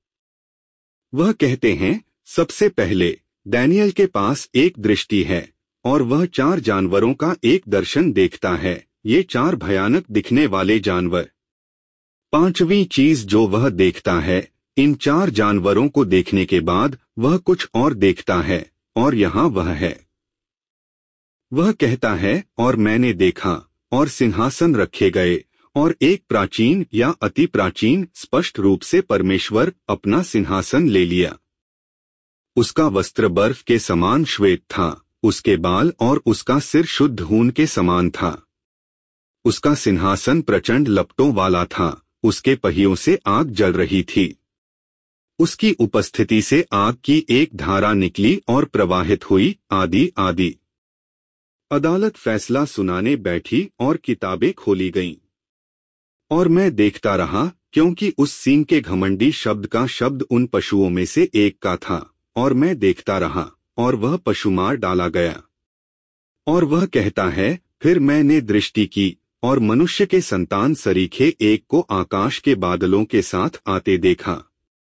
वह कहते हैं, सबसे पहले डैनियल के पास एक दृष्टि है और वह चार जानवरों का एक दर्शन देखता है। ये चार भयानक दिखने वाले जानवर। पांचवी चीज जो वह देखता है, इन चार जानवरों को देखने के बाद वह कुछ और देखता है और यहाँ वह है। वह कहता है, और मैंने देखा और सिंहासन रखे गए और एक प्राचीन या अति प्राचीन, स्पष्ट रूप से परमेश्वर, अपना सिंहासन ले लिया। उसका वस्त्र बर्फ के समान श्वेत था, उसके बाल और उसका सिर शुद्ध ऊन के समान था। उसका सिंहासन प्रचंड लपटों वाला था, उसके पहियों से आग जल रही थी। उसकी उपस्थिति से आग की एक धारा निकली और प्रवाहित हुई, आदि आदि। अदालत फैसला सुनाने बैठी और किताबें खोली गईं। और मैं देखता रहा, क्योंकि उस सींग के घमंडी शब्द का शब्द उन पशुओं में से एक का था। और मैं देखता रहा, और वह पशु मार डाला गया। और वह कहता है, फिर मैंने दृष्टि की, और मनुष्य के संतान सरीखे एक को आकाश के बादलों के साथ आते देखा।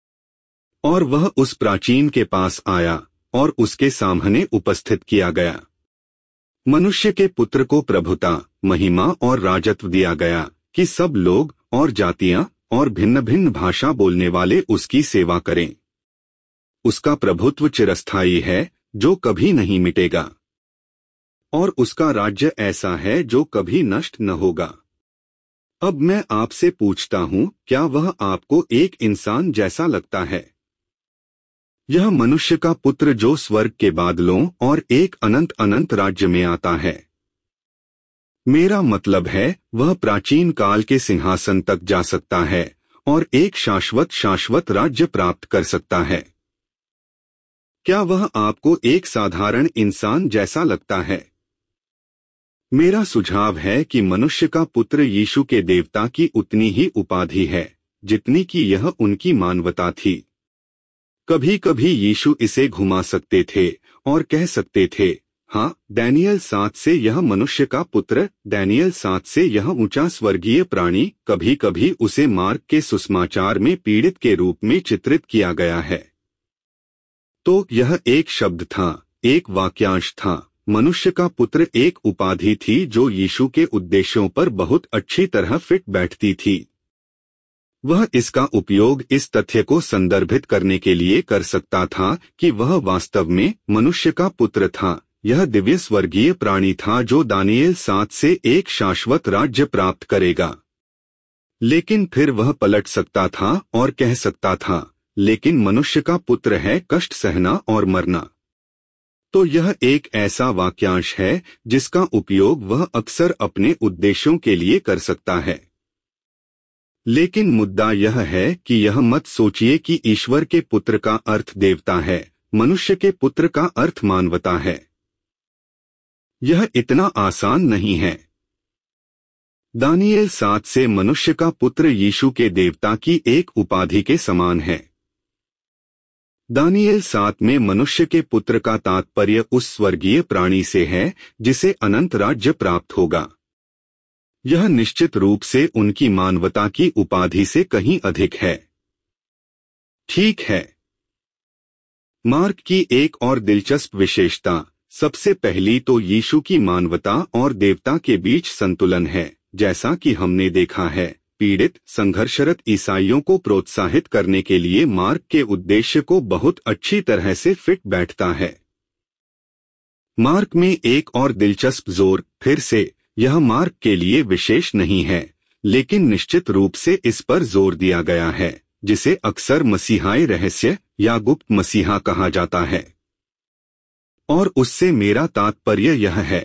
और वह उस प्राचीन के पास आया, और उसके सामने उपस्थित किया गया। मनुष्य के पुत्र को प्रभुता, महिमा और राजत्व दिया गया, कि सब लोग और जातियां और भिन्न भिन्न भाषा बोलने वाले उसकी सेवा करें। उसका प्रभुत्व चिरस्थायी है, जो कभी नहीं मिटेगा, और उसका राज्य ऐसा है जो कभी नष्ट न होगा। अब मैं आपसे पूछता हूँ, क्या वह आपको एक इंसान जैसा लगता है? यह मनुष्य का पुत्र जो स्वर्ग के बादलों और एक अनंत अनंत राज्य में आता है। मेरा मतलब है, वह प्राचीन काल के सिंहासन तक जा सकता है और एक शाश्वत शाश्वत राज्य प्राप्त कर सकता है। क्या वह आपको एक साधारण इंसान जैसा लगता है? मेरा सुझाव है कि मनुष्य का पुत्र यीशु के देवता की उतनी ही उपाधि है, जितनी कि यह उनकी मानवता थी। कभी कभी यीशु इसे घुमा सकते थे और कह सकते थे, हाँ, दानियल सात से यह मनुष्य का पुत्र, दानियल सात से यह ऊंचा स्वर्गीय प्राणी। कभी कभी उसे मार्क के सुसमाचार में पीड़ित के रूप में चित्रित किया गया है। तो यह एक शब्द था, एक वाक्यांश था। मनुष्य का पुत्र एक उपाधि थी जो यीशु के उद्देश्यों पर बहुत अच्छी तरह फिट बैठती थी। वह इसका उपयोग इस तथ्य को संदर्भित करने के लिए कर सकता था कि वह वास्तव में मनुष्य का पुत्र था। यह दिव्य स्वर्गीय प्राणी था जो दानियल सात से एक शाश्वत राज्य प्राप्त करेगा। लेकिन फिर वह पलट सकता था और कह सकता था, लेकिन मनुष्य का पुत्र है कष्ट सहना और मरना। तो यह एक ऐसा वाक्यांश है जिसका उपयोग वह अक्सर अपने उद्देश्यों के लिए कर सकता है। लेकिन मुद्दा यह है कि यह मत सोचिए कि ईश्वर के पुत्र का अर्थ देवता है, मनुष्य के पुत्र का अर्थ मानवता है। यह इतना आसान नहीं है। दानियल सात से मनुष्य का पुत्र यीशु के देवता की एक उपाधि के समान है। दानियल सात में मनुष्य के पुत्र का तात्पर्य उस स्वर्गीय प्राणी से है जिसे अनंत राज्य प्राप्त होगा। यह निश्चित रूप से उनकी मानवता की उपाधि से कहीं अधिक है। ठीक है। मार्क की एक और दिलचस्प विशेषता, सबसे पहली तो यीशु की मानवता और देवता के बीच संतुलन है। जैसा कि हमने देखा है, पीड़ित संघर्षरत ईसाइयों को प्रोत्साहित करने के लिए मार्क के उद्देश्य को बहुत अच्छी तरह से फिट बैठता है। मार्क में एक और दिलचस्प जोर, फिर से यह मार्क के लिए विशेष नहीं है, लेकिन निश्चित रूप से इस पर जोर दिया गया है, जिसे अक्सर मसीहाई रहस्य या गुप्त मसीहा कहा जाता है। और उससे मेरा तात्पर्य यह है,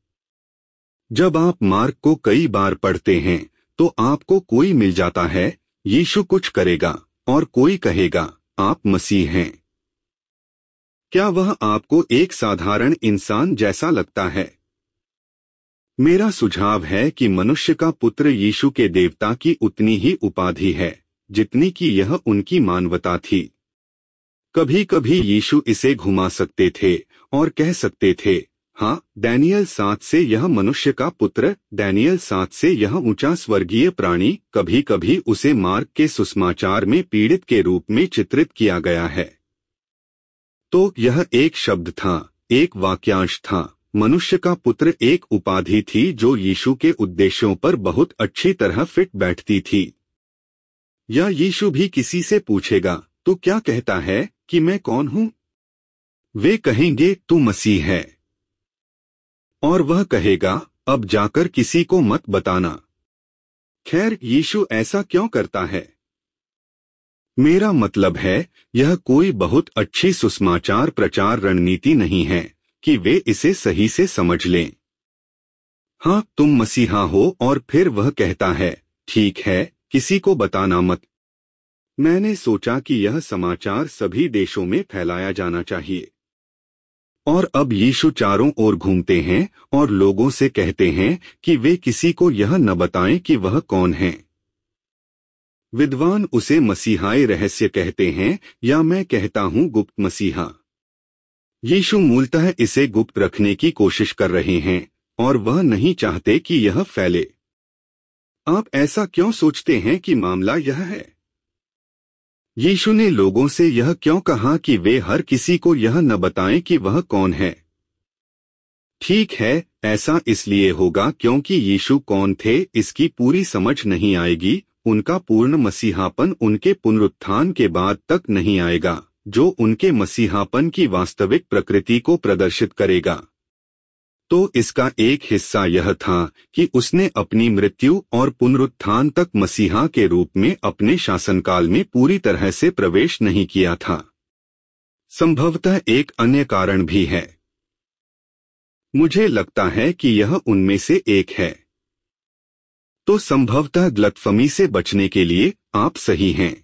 जब आप मार्क को कई बार पढ़ते हैं तो आपको कोई मिल जाता है, यीशु कुछ करेगा और कोई कहेगा, आप मसीह हैं। क्या वह आपको एक साधारण इंसान जैसा लगता है? मेरा सुझाव है कि मनुष्य का पुत्र यीशु के देवता की उतनी ही उपाधि है जितनी कि यह उनकी मानवता थी। कभी कभी यीशु इसे घुमा सकते थे और कह सकते थे, हाँ, दानियल सात से यह मनुष्य का पुत्र, दानियल सात से यह ऊंचा स्वर्गीय प्राणी। कभी कभी उसे मार्क के सुसमाचार में पीड़ित के रूप में चित्रित किया गया है। तो यह एक शब्द था, एक वाक्यांश था। मनुष्य का पुत्र एक उपाधि थी जो यीशु के उद्देश्यों पर बहुत अच्छी तरह फिट बैठती थी। या यीशु भी किसी से पूछेगा, तो क्या कहता है कि मैं कौन हूं? वे कहेंगे, तू मसीह है। और वह कहेगा, अब जाकर किसी को मत बताना। खैर, यीशु ऐसा क्यों करता है? मेरा मतलब है, यह कोई बहुत अच्छी सुसमाचार प्रचार रणनीति नहीं है कि वे इसे सही से समझ लें। हाँ, तुम मसीहा हो, और फिर वह कहता है, ठीक है, किसी को बताना मत। मैंने सोचा कि यह समाचार सभी देशों में फैलाया जाना चाहिए। और अब यीशु चारों ओर घूमते हैं और लोगों से कहते हैं कि वे किसी को यह न बताएं कि वह कौन है। विद्वान उसे मसीहाई रहस्य कहते हैं, या मैं कहता हूं गुप्त मसीहा। यीशु मूलतः इसे गुप्त रखने की कोशिश कर रहे हैं और वह नहीं चाहते कि यह फैले। आप ऐसा क्यों सोचते हैं कि मामला यह है? यीशु ने लोगों से यह क्यों कहा कि वे हर किसी को यह न बताएं कि वह कौन है? ठीक है, ऐसा इसलिए होगा क्योंकि यीशु कौन थे इसकी पूरी समझ नहीं आएगी, उनका पूर्ण मसीहापन उनके पुनरुत्थान के बाद तक नहीं आएगा, जो उनके मसीहापन की वास्तविक प्रकृति को प्रदर्शित करेगा। तो इसका एक हिस्सा यह था कि उसने अपनी मृत्यु और पुनरुत्थान तक मसीहा के रूप में अपने शासनकाल में पूरी तरह से प्रवेश नहीं किया था। संभवतः एक अन्य कारण भी है। मुझे लगता है कि यह उनमें से एक है। तो संभवतः गलतफहमी से बचने के लिए आप सही हैं।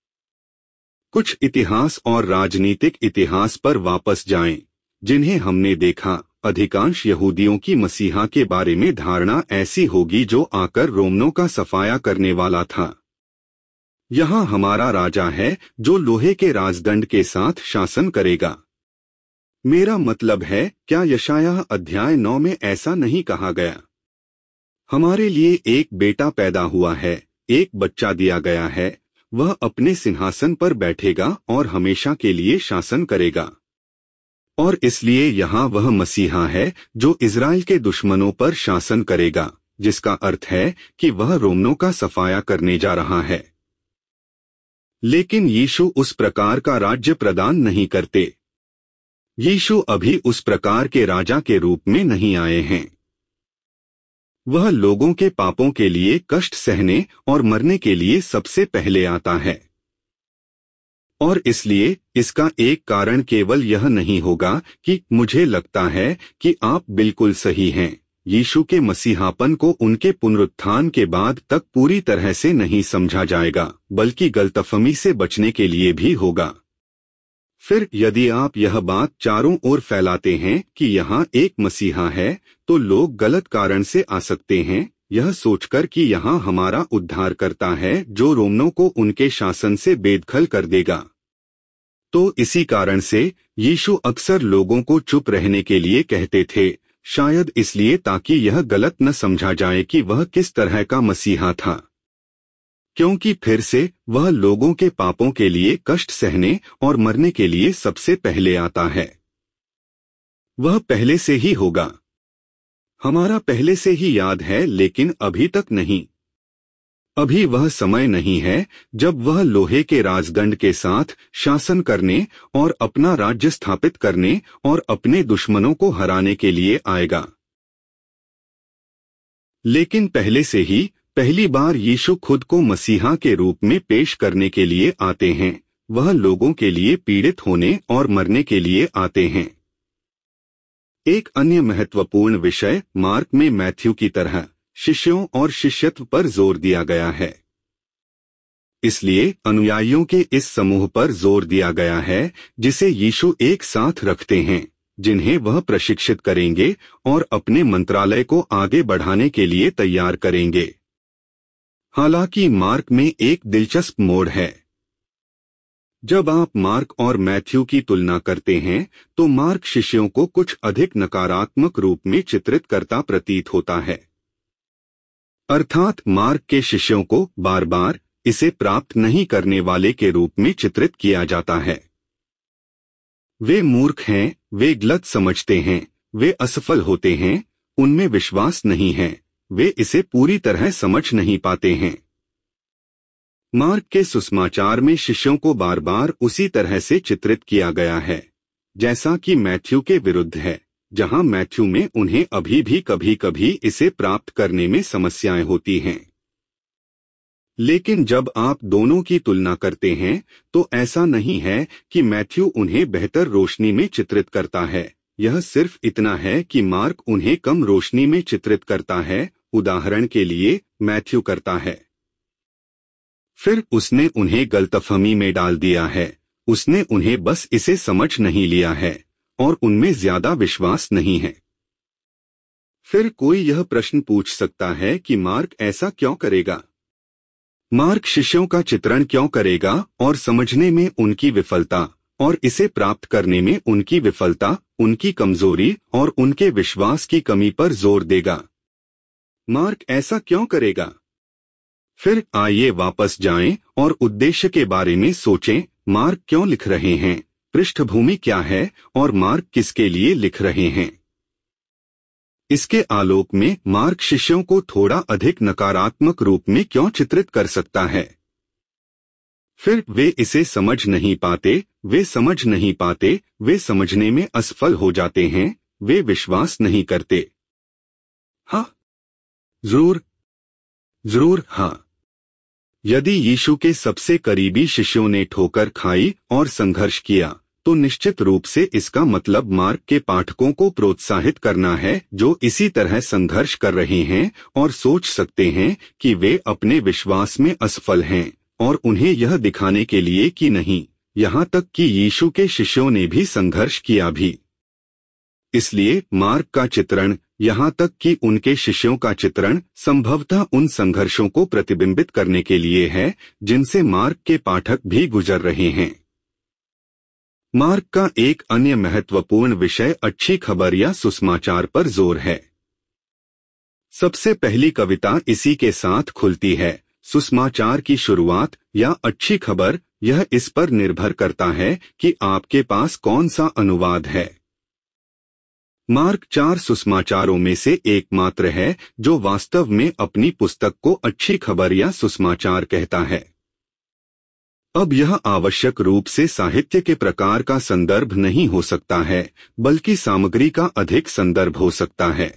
कुछ इतिहास और राजनीतिक इतिहास पर वापस जाएं, जिन्हें हमने देखा। अधिकांश यहूदियों की मसीहा के बारे में धारणा ऐसी होगी जो आकर रोमनों का सफाया करने वाला था। यहाँ हमारा राजा है जो लोहे के राजदंड के साथ शासन करेगा। मेरा मतलब है, क्या यशायाह अध्याय नौ में ऐसा नहीं कहा गया? हमारे लिए एक बेटा पैदा हुआ है, एक बच्चा दिया गया है, वह अपने सिंहासन पर बैठेगा और हमेशा के लिए शासन करेगा। और इसलिए यहाँ वह मसीहा है जो इज़राइल के दुश्मनों पर शासन करेगा, जिसका अर्थ है कि वह रोमनों का सफाया करने जा रहा है। लेकिन यीशु उस प्रकार का राज्य प्रदान नहीं करते। यीशु अभी उस प्रकार के राजा के रूप में नहीं आए हैं। वह लोगों के पापों के लिए कष्ट सहने और मरने के लिए सबसे पहले आता है। और इसलिए इसका एक कारण केवल यह नहीं होगा कि मुझे लगता है कि आप बिल्कुल सही हैं, यीशु के मसीहापन को उनके पुनरुत्थान के बाद तक पूरी तरह से नहीं समझा जाएगा, बल्कि गलतफहमी से बचने के लिए भी होगा। फिर यदि आप यह बात चारों ओर फैलाते हैं कि यहाँ एक मसीहा है, तो लोग गलत कारण से आ सकते हैं, यह सोचकर कि यहाँ हमारा उद्धारकर्ता है जो रोमनों को उनके शासन से बेदखल कर देगा। तो इसी कारण से यीशु अक्सर लोगों को चुप रहने के लिए कहते थे, शायद इसलिए ताकि यह गलत न समझा जाए कि वह किस तरह का मसीहा था, क्योंकि फिर से वह लोगों के पापों के लिए कष्ट सहने और मरने के लिए सबसे पहले आता है। वह पहले से ही होगा। हमारा पहले से ही याद है, लेकिन अभी तक नहीं। अभी वह समय नहीं है जब वह लोहे के राजदंड के साथ शासन करने और अपना राज्य स्थापित करने और अपने दुश्मनों को हराने के लिए आएगा। लेकिन पहले से ही पहली बार यीशु खुद को मसीहा के रूप में पेश करने के लिए आते हैं। वह लोगों के लिए पीड़ित होने और मरने के लिए आते हैं। एक अन्य महत्वपूर्ण विषय मार्क में मैथ्यू की तरह शिष्यों और शिष्यत्व पर जोर दिया गया है। इसलिए अनुयायियों के इस समूह पर जोर दिया गया है जिसे यीशु एक साथ रखते हैं, जिन्हें वह प्रशिक्षित करेंगे और अपने मंत्रालय को आगे बढ़ाने के लिए तैयार करेंगे। हालांकि मार्क में एक दिलचस्प मोड़ है। जब आप मार्क और मैथ्यू की तुलना करते हैं तो मार्क शिष्यों को कुछ अधिक नकारात्मक रूप में चित्रित करता प्रतीत होता है। अर्थात मार्क के शिष्यों को बार बार इसे प्राप्त नहीं करने वाले के रूप में चित्रित किया जाता है। वे मूर्ख हैं, वे गलत समझते हैं, वे असफल होते हैं, उनमें विश्वास नहीं है, वे इसे पूरी तरह समझ नहीं पाते हैं। मार्क के सुसमाचार में शिष्यों को बार बार उसी तरह से चित्रित किया गया है जैसा कि मैथ्यू के विरुद्ध है, जहां मैथ्यू में उन्हें अभी भी कभी कभी इसे प्राप्त करने में समस्याएं होती हैं। लेकिन जब आप दोनों की तुलना करते हैं तो ऐसा नहीं है कि मैथ्यू उन्हें बेहतर रोशनी में चित्रित करता है, यह सिर्फ इतना है कि मार्क उन्हें कम रोशनी में चित्रित करता है। उदाहरण के लिए मैथ्यू करता है। फिर उसने उन्हें गलतफहमी में डाल दिया है, उसने उन्हें बस इसे समझ नहीं लिया है और उनमें ज्यादा विश्वास नहीं है। फिर कोई यह प्रश्न पूछ सकता है कि मार्क ऐसा क्यों करेगा? मार्क शिष्यों का चित्रण क्यों करेगा और समझने में उनकी विफलता और इसे प्राप्त करने में उनकी विफलता, उनकी कमजोरी और उनके विश्वास की कमी पर जोर देगा? मार्क ऐसा क्यों करेगा? फिर आइए वापस जाएं और उद्देश्य के बारे में सोचें। मार्क क्यों लिख रहे हैं, पृष्ठभूमि क्या है और मार्क किसके लिए लिख रहे हैं? इसके आलोक में मार्क शिष्यों को थोड़ा अधिक नकारात्मक रूप में क्यों चित्रित कर सकता है? फिर वे इसे समझ नहीं पाते, वे समझ नहीं पाते, वे समझने में असफल हो जाते हैं, वे विश्वास नहीं करते। हाँ, जरूर, जरूर हाँ। यदि यीशु के सबसे करीबी शिष्यों ने ठोकर खाई और संघर्ष किया, तो निश्चित रूप से इसका मतलब मार्क के पाठकों को प्रोत्साहित करना है जो इसी तरह संघर्ष कर रहे हैं और सोच सकते हैं कि वे अपने विश्वास में असफल हैं, और उन्हें यह दिखाने के लिए कि नहीं, यहाँ तक कि यीशु के शिष्यों ने भी संघर्ष किया भी। इसलिए मार्क का चित्रण, यहाँ तक कि उनके शिष्यों का चित्रण, संभवतः उन संघर्षों को प्रतिबिंबित करने के लिए है जिनसे मार्क के पाठक भी गुजर रहे हैं। मार्क का एक अन्य महत्वपूर्ण विषय अच्छी खबर या सुसमाचार पर जोर है। सबसे पहली कविता इसी के साथ खुलती है, सुसमाचार की शुरुआत या अच्छी खबर। यह इस पर निर्भर करता है कि आपके पास कौन सा अनुवाद है। मार्क चार सुसमाचारों में से एकमात्र है जो वास्तव में अपनी पुस्तक को अच्छी खबर या सुसमाचार कहता है। अब यह आवश्यक रूप से साहित्य के प्रकार का संदर्भ नहीं हो सकता है, बल्कि सामग्री का अधिक संदर्भ हो सकता है।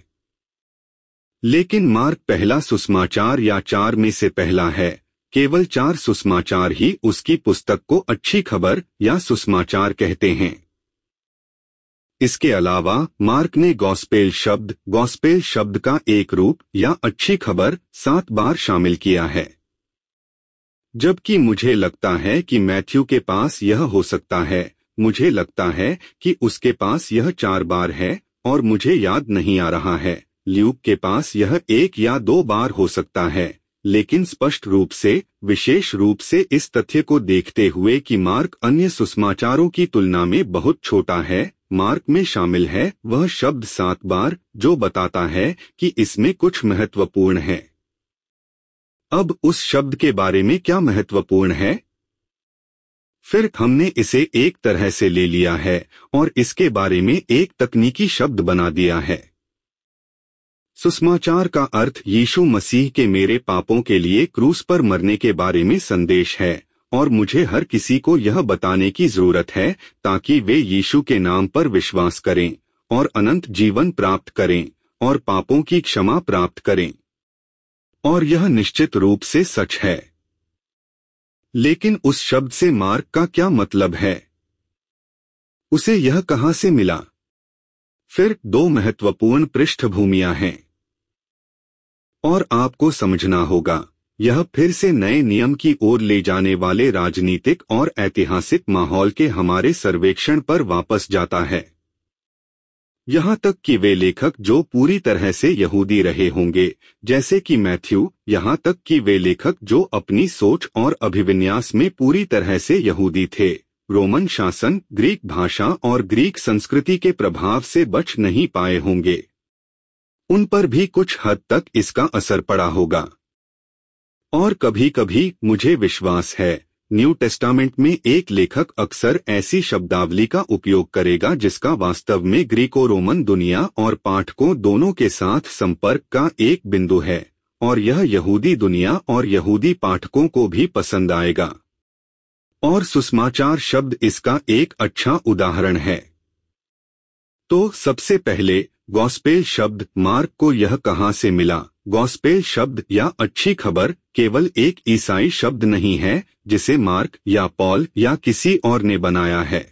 लेकिन मार्क पहला सुसमाचार या चार में से पहला है। केवल चार सुसमाचार ही उसकी पुस्तक को अच्छी खबर या सुसमाचार कहते हैं। इसके अलावा मार्क ने गॉस्पेल शब्द, गॉस्पेल शब्द का एक रूप या अच्छी खबर सात बार शामिल किया है, जबकि मुझे लगता है कि मैथ्यू के पास यह हो सकता है। मुझे लगता है कि उसके पास यह चार बार है और मुझे याद नहीं आ रहा है। ल्यूक के पास यह एक या दो बार हो सकता है, लेकिन स्पष्ट रूप से, विशेष रूप से इस तथ्य को देखते हुए कि मार्क अन्य सुसमाचारों की तुलना में बहुत छोटा है, मार्क में शामिल है वह शब्द सात बार, जो बताता है कि इसमें कुछ महत्वपूर्ण है। अब उस शब्द के बारे में क्या महत्वपूर्ण है? फिर हमने इसे एक तरह से ले लिया है और इसके बारे में एक तकनीकी शब्द बना दिया है। सुसमाचार का अर्थ यीशु मसीह के मेरे पापों के लिए क्रूस पर मरने के बारे में संदेश है, और मुझे हर किसी को यह बताने की जरूरत है ताकि वे यीशु के नाम पर विश्वास करें और अनंत जीवन प्राप्त करें और पापों की क्षमा प्राप्त करें। और यह निश्चित रूप से सच है। लेकिन उस शब्द से मार्क का क्या मतलब है? उसे यह कहां से मिला? फिर दो महत्वपूर्ण पृष्ठभूमियां हैं और आपको समझना होगा, यह फिर से नए नियम की ओर ले जाने वाले राजनीतिक और ऐतिहासिक माहौल के हमारे सर्वेक्षण पर वापस जाता है। यहाँ तक कि वे लेखक जो पूरी तरह से यहूदी रहे होंगे, जैसे कि मैथ्यू, यहाँ तक कि वे लेखक जो अपनी सोच और अभिविन्यास में पूरी तरह से यहूदी थे, रोमन शासन, ग्रीक भाषा और ग्रीक संस्कृति के प्रभाव से बच नहीं पाए होंगे। उन पर भी कुछ हद तक इसका असर पड़ा होगा। और कभी कभी मुझे विश्वास है, न्यू टेस्टामेंट में एक लेखक अक्सर ऐसी शब्दावली का उपयोग करेगा जिसका वास्तव में ग्रीको रोमन दुनिया और पाठकों दोनों के साथ संपर्क का एक बिंदु है, और यह यहूदी दुनिया और यहूदी पाठकों को भी पसंद आएगा। और सुसमाचार शब्द इसका एक अच्छा उदाहरण है। तो सबसे पहले गॉस्पेल शब्द, मार्क को यह कहां से मिला? गॉस्पेल शब्द या अच्छी खबर केवल एक ईसाई शब्द नहीं है जिसे मार्क या पॉल या किसी और ने बनाया है।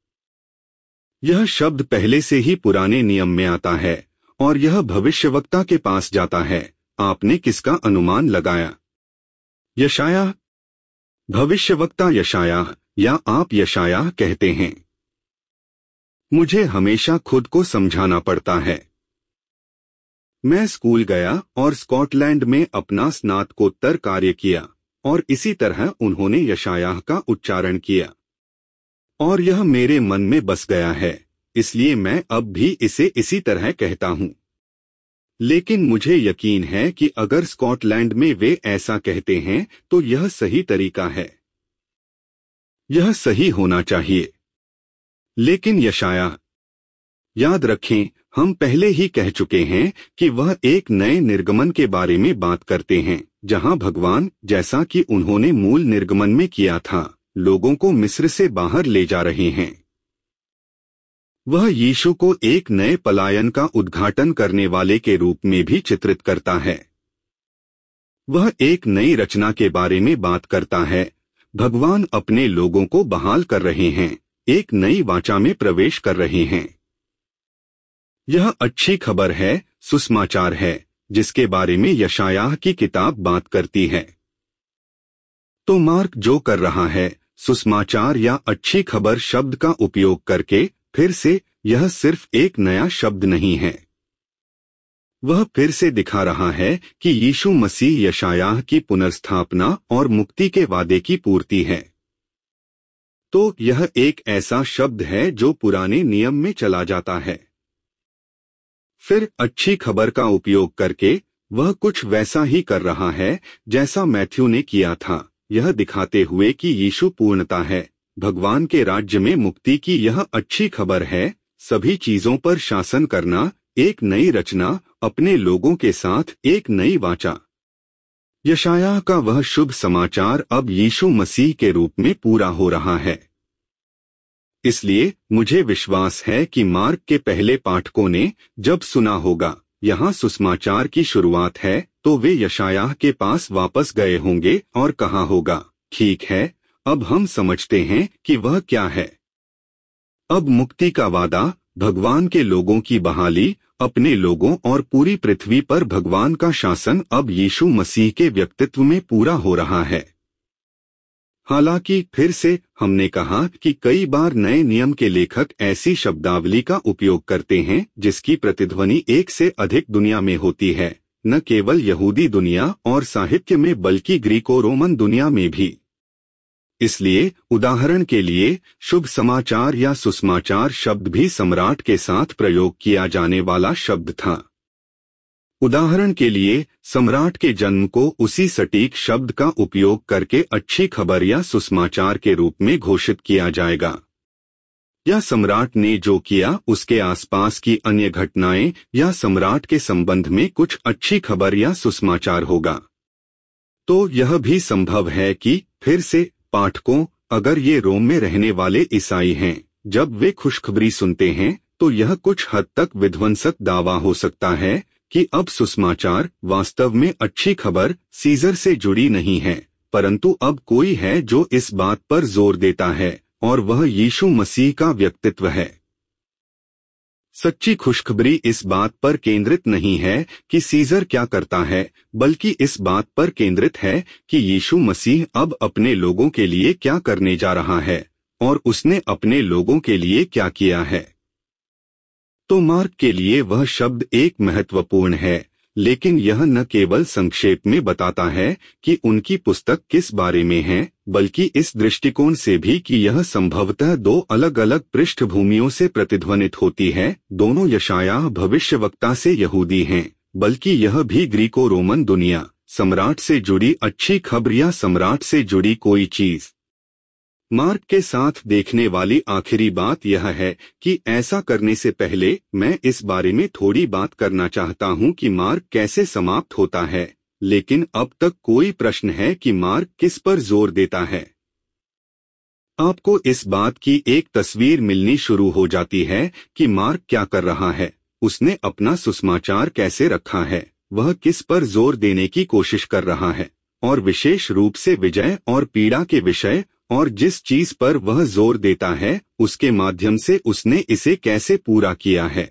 यह शब्द पहले से ही पुराने नियम में आता है और यह भविष्यवक्ता के पास जाता है। आपने किसका अनुमान लगाया? यशायाह, भविष्यवक्ता यशायाह, या आप यशायाह कहते हैं। मुझे हमेशा खुद को समझाना पड़ता है। मैं स्कूल गया और स्कॉटलैंड में अपना स्नातकोत्तर कार्य किया और इसी तरह उन्होंने यशायाह का उच्चारण किया और यह मेरे मन में बस गया है, इसलिए मैं अब भी इसे इसी तरह कहता हूँ। लेकिन मुझे यकीन है कि अगर स्कॉटलैंड में वे ऐसा कहते हैं तो यह सही तरीका है, यह सही होना चाहिए। लेकिन यशायाह, याद रखें, हम पहले ही कह चुके हैं कि वह एक नए निर्गमन के बारे में बात करते हैं, जहां भगवान, जैसा कि उन्होंने मूल निर्गमन में किया था, लोगों को मिस्र से बाहर ले जा रहे हैं। वह यीशु को एक नए पलायन का उद्घाटन करने वाले के रूप में भी चित्रित करता है। वह एक नई रचना के बारे में बात करता है। भगवान अपने लोगों को बहाल कर रहे हैं, एक नई वाचा में प्रवेश कर रहे हैं। यह अच्छी खबर है, सुसमाचार है, जिसके बारे में यशायाह की किताब बात करती है। तो मार्क जो कर रहा है, सुसमाचार या अच्छी खबर शब्द का उपयोग करके, फिर से, यह सिर्फ एक नया शब्द नहीं है। वह फिर से दिखा रहा है कि यीशु मसीह यशायाह की पुनर्स्थापना और मुक्ति के वादे की पूर्ति है। तो यह एक ऐसा शब्द है जो पुराने नियम में चला जाता है। फिर अच्छी खबर का उपयोग करके वह कुछ वैसा ही कर रहा है जैसा मैथ्यू ने किया था, यह दिखाते हुए कि यीशु पूर्णता है, भगवान के राज्य में मुक्ति की यह अच्छी खबर है, सभी चीजों पर शासन करना, एक नई रचना, अपने लोगों के साथ एक नई वाचा। यशायाह का वह शुभ समाचार अब यीशु मसीह के रूप में पूरा हो रहा है। इसलिए मुझे विश्वास है कि मार्क के पहले पाठकों ने जब सुना होगा, यहाँ सुसमाचार की शुरुआत है, तो वे यशायाह के पास वापस गए होंगे और कहा होगा, ठीक है, अब हम समझते हैं कि वह क्या है। अब मुक्ति का वादा, भगवान के लोगों की बहाली, अपने लोगों और पूरी पृथ्वी पर भगवान का शासन अब यीशु मसीह के व्यक्तित्व में पूरा हो रहा है। हालांकि फिर से हमने कहा कि कई बार नए नियम के लेखक ऐसी शब्दावली का उपयोग करते हैं जिसकी प्रतिध्वनि एक से अधिक दुनिया में होती है, न केवल यहूदी दुनिया और साहित्य में बल्कि ग्रीको रोमन दुनिया में भी। इसलिए उदाहरण के लिए शुभ समाचार या सुसमाचार शब्द भी सम्राट के साथ प्रयोग किया जाने वाला शब्द था। उदाहरण के लिए सम्राट के जन्म को उसी सटीक शब्द का उपयोग करके अच्छी खबर या सुसमाचार के रूप में घोषित किया जाएगा, या सम्राट ने जो किया उसके आसपास की अन्य घटनाएं या सम्राट के संबंध में कुछ अच्छी खबर या सुसमाचार होगा। तो यह भी संभव है कि फिर से पाठकों, अगर ये रोम में रहने वाले ईसाई हैं, जब वे खुशखबरी सुनते हैं तो यह कुछ हद तक विध्वंसक दावा हो सकता है कि अब सुसमाचार वास्तव में अच्छी खबर सीजर से जुड़ी नहीं है, परंतु अब कोई है जो इस बात पर जोर देता है और वह यीशु मसीह का व्यक्तित्व है। सच्ची खुशखबरी इस बात पर केंद्रित नहीं है कि सीजर क्या करता है, बल्कि इस बात पर केंद्रित है कि यीशु मसीह अब अपने लोगों के लिए क्या करने जा रहा है और उसने अपने लोगों के लिए क्या किया है। तो मार्क के लिए वह शब्द एक महत्वपूर्ण है, लेकिन यह न केवल संक्षेप में बताता है कि उनकी पुस्तक किस बारे में है, बल्कि इस दृष्टिकोण से भी कि यह संभवतः दो अलग अलग पृष्ठभूमियों से प्रतिध्वनित होती है। दोनों यशायाह भविष्यवक्ता से यहूदी हैं, बल्कि यह भी ग्रीको रोमन दुनिया, सम्राट से जुड़ी अच्छी खबर या सम्राट से जुड़ी कोई चीज। मार्क के साथ देखने वाली आखिरी बात यह है कि ऐसा करने से पहले मैं इस बारे में थोड़ी बात करना चाहता हूं कि मार्क कैसे समाप्त होता है, लेकिन अब तक कोई प्रश्न है कि मार्क किस पर जोर देता है। आपको इस बात की एक तस्वीर मिलनी शुरू हो जाती है कि मार्क क्या कर रहा है, उसने अपना सुसमाचार कैसे रखा है, वह किस पर जोर देने की कोशिश कर रहा है, और विशेष रूप से विजय और पीड़ा के विषय, और जिस चीज पर वह जोर देता है उसके माध्यम से उसने इसे कैसे पूरा किया है।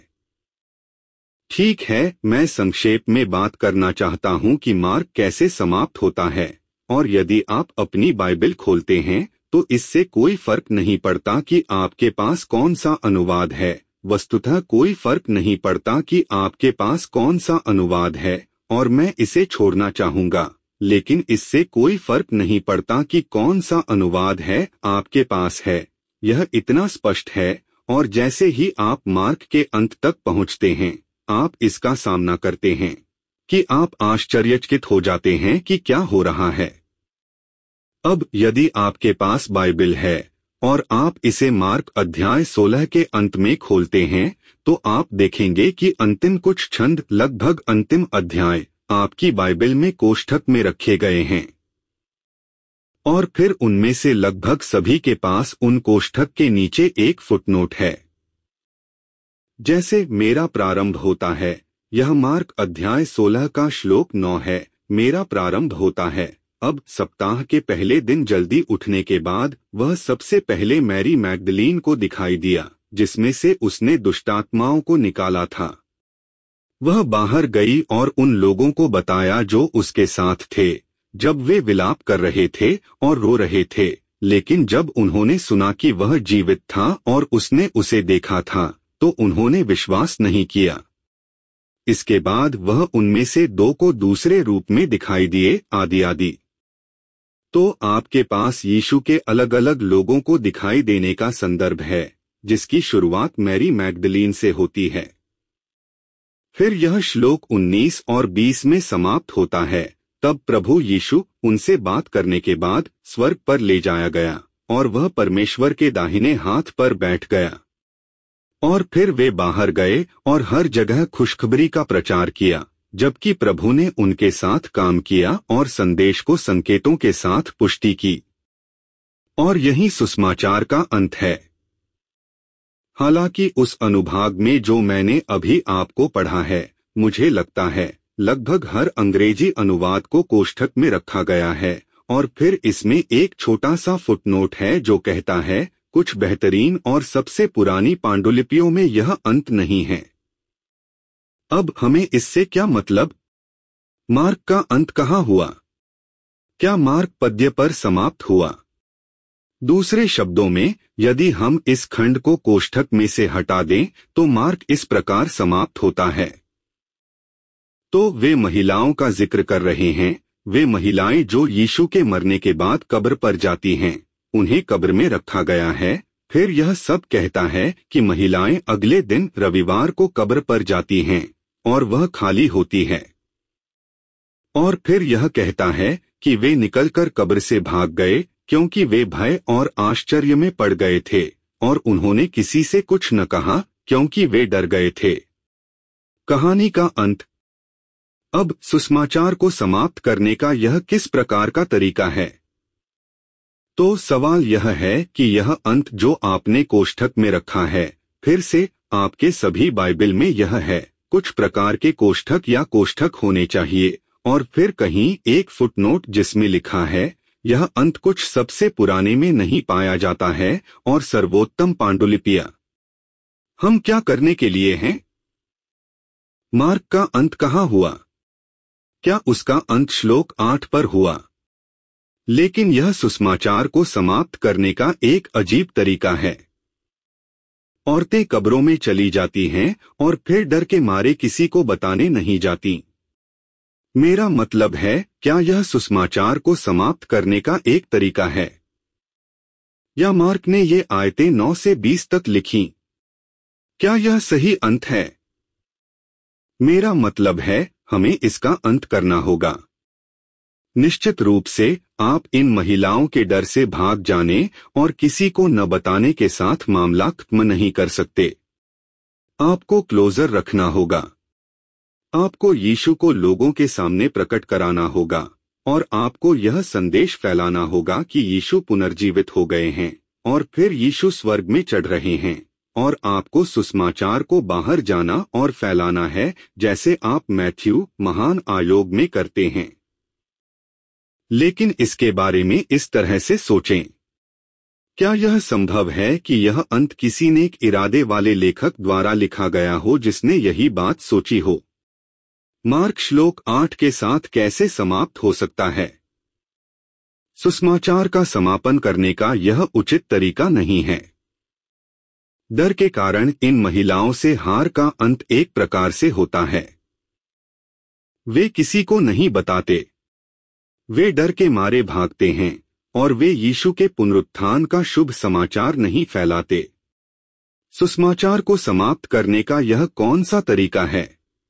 ठीक है, मैं संक्षेप में बात करना चाहता हूं कि मार्क कैसे समाप्त होता है, और यदि आप अपनी बाइबल खोलते हैं तो इससे कोई फर्क नहीं पड़ता कि आपके पास कौन सा अनुवाद है। वस्तुतः कोई फर्क नहीं पड़ता कि आपके पास कौन सा अनुवाद है, और मैं इसे छोड़ना चाहूंगा, लेकिन इससे कोई फर्क नहीं पड़ता कि कौन सा अनुवाद है आपके पास है। यह इतना स्पष्ट है, और जैसे ही आप मार्ग के अंत तक पहुंचते हैं, आप इसका सामना करते हैं कि आप आश्चर्यचकित हो जाते हैं कि क्या हो रहा है। अब यदि आपके पास बाइबल है और आप इसे मार्क अध्याय सोलह के अंत में खोलते हैं, तो आप देखेंगे कि अंतिम कुछ छंद, लगभग अंतिम अध्याय, आपकी बाइबल में कोष्ठक में रखे गए हैं, और फिर उनमें से लगभग सभी के पास उन कोष्ठक के नीचे एक फुटनोट है। जैसे मेरा प्रारंभ होता है, यह मार्क अध्याय सोलह का श्लोक नौ है। मेरा प्रारंभ होता है। अब सप्ताह के पहले दिन जल्दी उठने के बाद वह सबसे पहले मैरी मैगदलीन को दिखाई दिया, जिसमें से उसने दुष्टात्माओं को निकाला था। वह बाहर गई और उन लोगों को बताया जो उसके साथ थे, जब वे विलाप कर रहे थे और रो रहे थे। लेकिन जब उन्होंने सुना कि वह जीवित था और उसने उसे देखा था, तो उन्होंने विश्वास नहीं किया। इसके बाद वह उनमें से दो को दूसरे रूप में दिखाई दिए, आदि आदि। तो आपके पास यीशु के अलग अलग लोगों को दिखाई देने का संदर्भ है, जिसकी शुरुआत मैरी मैगदलीन से होती है। फिर यह श्लोक उन्नीस और बीस में समाप्त होता है। तब प्रभु यीशु उनसे बात करने के बाद स्वर्ग पर ले जाया गया, और वह परमेश्वर के दाहिने हाथ पर बैठ गया। और फिर वे बाहर गए और हर जगह खुशखबरी का प्रचार किया, जबकि प्रभु ने उनके साथ काम किया और संदेश को संकेतों के साथ पुष्टि की। और यही सुसमाचार का अंत है। हालांकि उस अनुभाग में जो मैंने अभी आपको पढ़ा है, मुझे लगता है लगभग हर अंग्रेजी अनुवाद को कोष्ठक में रखा गया है, और फिर इसमें एक छोटा सा फुटनोट है जो कहता है, कुछ बेहतरीन और सबसे पुरानी पांडुलिपियों में यह अंत नहीं है। अब हमें इससे क्या मतलब? मार्क का अंत कहाँ हुआ? क्या मार्क पद्य पर समाप्त हुआ? दूसरे शब्दों में, यदि हम इस खंड को कोष्ठक में से हटा दें, तो मार्क इस प्रकार समाप्त होता है। तो वे महिलाओं का जिक्र कर रहे हैं, वे महिलाएं जो यीशु के मरने के बाद कब्र पर जाती हैं, उन्हें कब्र में रखा गया है। फिर यह सब कहता है कि महिलाएं अगले दिन रविवार को कब्र पर जाती हैं, और वह खाली होती है। और फिर यह कहता है कि वे निकलकर कब्र से भाग गए, क्योंकि वे भय और आश्चर्य में पड़ गए थे, और उन्होंने किसी से कुछ न कहा, क्योंकि वे डर गए थे। कहानी का अंत। अब सुसमाचार को समाप्त करने का यह किस प्रकार का तरीका है? तो सवाल यह है कि यह अंत जो आपने कोष्ठक में रखा है, फिर से आपके सभी बाइबल में यह है, कुछ प्रकार के कोष्ठक या कोष्ठक होने चाहिए, और फिर कहीं एक फुटनोट जिसमें लिखा है, यह अंत कुछ सबसे पुराने में नहीं पाया जाता है, और सर्वोत्तम पांडुलिपियां। हम क्या करने के लिए हैं? मार्क का अंत कहाँ हुआ? क्या उसका अंत श्लोक आठ पर हुआ? लेकिन यह सुसमाचार को समाप्त करने का एक अजीब तरीका है। औरतें कब्रों में चली जाती हैं और फिर डर के मारे किसी को बताने नहीं जाती। मेरा मतलब है, क्या यह सुसमाचार को समाप्त करने का एक तरीका है? या मार्क ने ये आयतें नौ से बीस तक लिखीं? क्या यह सही अंत है? मेरा मतलब है, हमें इसका अंत करना होगा। निश्चित रूप से आप इन महिलाओं के डर से भाग जाने और किसी को न बताने के साथ मामला खत्म नहीं कर सकते। आपको क्लोजर रखना होगा। आपको यीशु को लोगों के सामने प्रकट कराना होगा, और आपको यह संदेश फैलाना होगा कि यीशु पुनर्जीवित हो गए हैं, और फिर यीशु स्वर्ग में चढ़ रहे हैं, और आपको सुसमाचार को बाहर जाना और फैलाना है, जैसे आप मैथ्यू महान आयोग में करते हैं। लेकिन इसके बारे में इस तरह से सोचें, क्या यह संभव है कि यह अंत किसी नेक इरादे वाले लेखक द्वारा लिखा गया हो जिसने यही बात सोची हो? मार्क श्लोक आठ के साथ कैसे समाप्त हो सकता है? सुसमाचार का समापन करने का यह उचित तरीका नहीं है। डर के कारण इन महिलाओं से हार का अंत एक प्रकार से होता है। वे किसी को नहीं बताते। वे डर के मारे भागते हैं और वे यीशु के पुनरुत्थान का शुभ समाचार नहीं फैलाते। सुसमाचार को समाप्त करने का यह कौन सा तरीका है?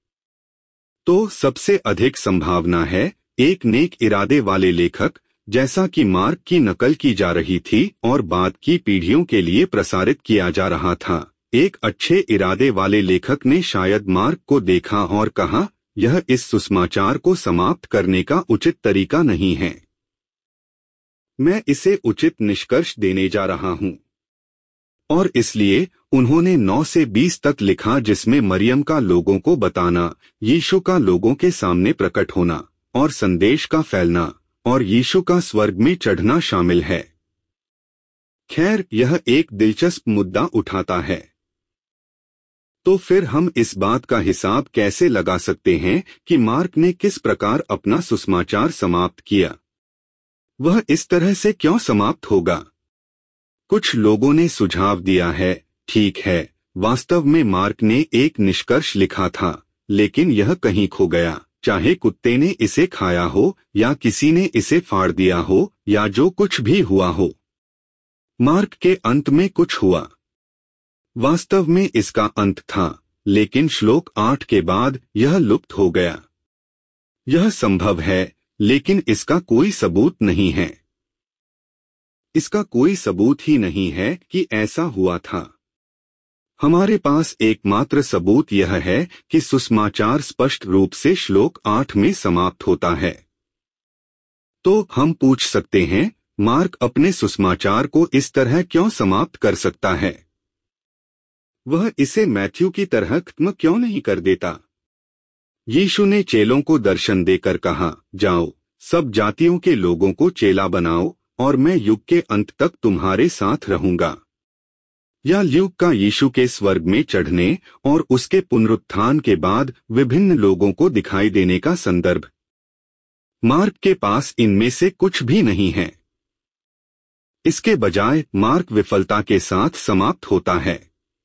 तो सबसे अधिक संभावना है एक नेक इरादे वाले लेखक, जैसा कि मार्क की नकल की जा रही थी और बाद की पीढ़ियों के लिए प्रसारित किया जा रहा था। एक अच्छे इरादे वाले लेखक ने शायद मार्क को देखा और कहा, यह इस सुसमाचार को समाप्त करने का उचित तरीका नहीं है। मैं इसे उचित निष्कर्ष देने जा रहा हूं। और इसलिए उन्होंने नौ से बीस तक लिखा, जिसमें मरियम का लोगों को बताना, यीशु का लोगों के सामने प्रकट होना और संदेश का फैलना और यीशु का स्वर्ग में चढ़ना शामिल है। खैर, यह एक दिलचस्प मुद्दा उठाता है। तो फिर हम इस बात का हिसाब कैसे लगा सकते हैं कि मार्क ने किस प्रकार अपना सुसमाचार समाप्त किया? वह इस तरह से क्यों समाप्त होगा? कुछ लोगों ने सुझाव दिया है, ठीक है, वास्तव में मार्क ने एक निष्कर्ष लिखा था, लेकिन यह कहीं खो गया। चाहे कुत्ते ने इसे खाया हो या किसी ने इसे फाड़ दिया हो या जो कुछ भी हुआ हो, मार्क के अंत में कुछ हुआ। वास्तव में इसका अंत था, लेकिन श्लोक आठ के बाद यह लुप्त हो गया। यह संभव है, लेकिन इसका कोई सबूत नहीं है। इसका कोई सबूत ही नहीं है कि ऐसा हुआ था। हमारे पास एकमात्र सबूत यह है कि सुसमाचार स्पष्ट रूप से श्लोक आठ में समाप्त होता है। तो हम पूछ सकते हैं, मार्क अपने सुसमाचार को इस तरह क्यों समाप्त कर सकता है? वह इसे मैथ्यू की तरह खत्म क्यों नहीं कर देता? यीशु ने चेलों को दर्शन देकर कहा, जाओ, सब जातियों के लोगों को चेला बनाओ और मैं युग के अंत तक तुम्हारे साथ रहूंगा। यह युग का यीशु के स्वर्ग में चढ़ने और उसके पुनरुत्थान के बाद विभिन्न लोगों को दिखाई देने का संदर्भ। मार्क के पास इनमें से कुछ भी नहीं है। इसके बजाय मार्क विफलता के साथ समाप्त होता है।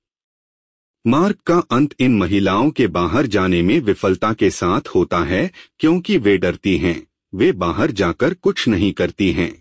मार्क का अंत इन महिलाओं के बाहर जाने में विफलता के साथ होता है, क्योंकि वे डरती हैं, वे बाहर जाकर कुछ नहीं करती हैं।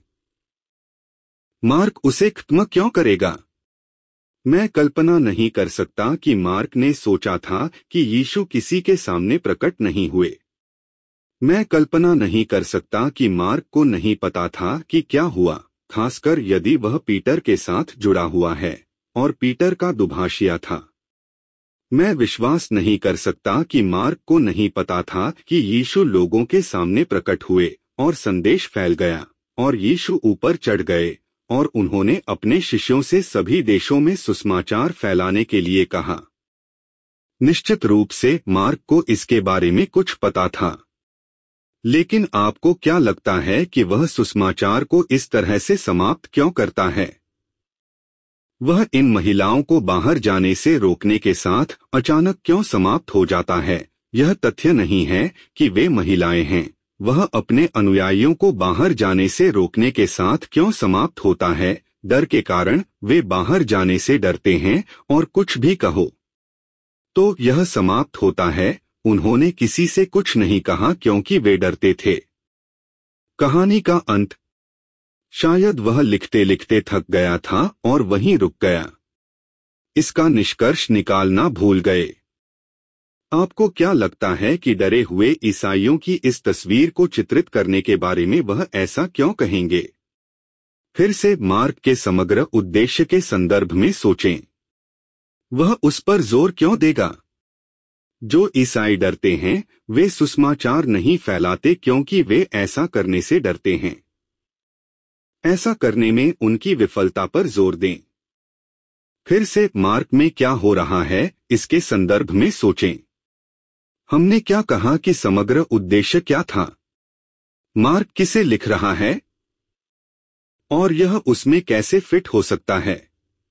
मार्क उसे खत्म क्यों करेगा? मैं कल्पना नहीं कर सकता कि मार्क ने सोचा था कि यीशु किसी के सामने प्रकट नहीं हुए। मैं कल्पना नहीं कर सकता कि मार्क को नहीं पता था कि क्या हुआ, खासकर यदि वह पीटर के साथ जुड़ा हुआ है और पीटर का दुभाषिया था। मैं विश्वास नहीं कर सकता कि मार्क को नहीं पता था कि यीशु लोगों के सामने प्रकट हुए और संदेश फैल गया और यीशु ऊपर चढ़ गए और उन्होंने अपने शिष्यों से सभी देशों में सुसमाचार फैलाने के लिए कहा। निश्चित रूप से मार्क को इसके बारे में कुछ पता था। लेकिन आपको क्या लगता है कि वह सुसमाचार को इस तरह से समाप्त क्यों करता है? वह इन महिलाओं को बाहर जाने से रोकने के साथ अचानक क्यों समाप्त हो जाता है? यह तथ्य नहीं है कि वे महिलाएं हैं। वह अपने अनुयायियों को बाहर जाने से रोकने के साथ क्यों समाप्त होता है? डर के कारण वे बाहर जाने से डरते हैं और कुछ भी कहो तो यह समाप्त होता है। उन्होंने किसी से कुछ नहीं कहा क्योंकि वे डरते थे। कहानी का अंत। शायद वह लिखते लिखते थक गया था और वहीं रुक गया। इसका निष्कर्ष निकालना भूल गए। आपको क्या लगता है कि डरे हुए ईसाइयों की इस तस्वीर को चित्रित करने के बारे में वह ऐसा क्यों कहेंगे? फिर से मार्क के समग्र उद्देश्य के संदर्भ में सोचें। वह उस पर जोर क्यों देगा? जो ईसाई डरते हैं वे सुसमाचार नहीं फैलाते क्योंकि वे ऐसा करने से डरते हैं। ऐसा करने में उनकी विफलता पर जोर दें। फिर से मार्क में क्या हो रहा है इसके संदर्भ में सोचें। हमने क्या कहा कि समग्र उद्देश्य क्या था? मार्क किसे लिख रहा है और यह उसमें कैसे फिट हो सकता है?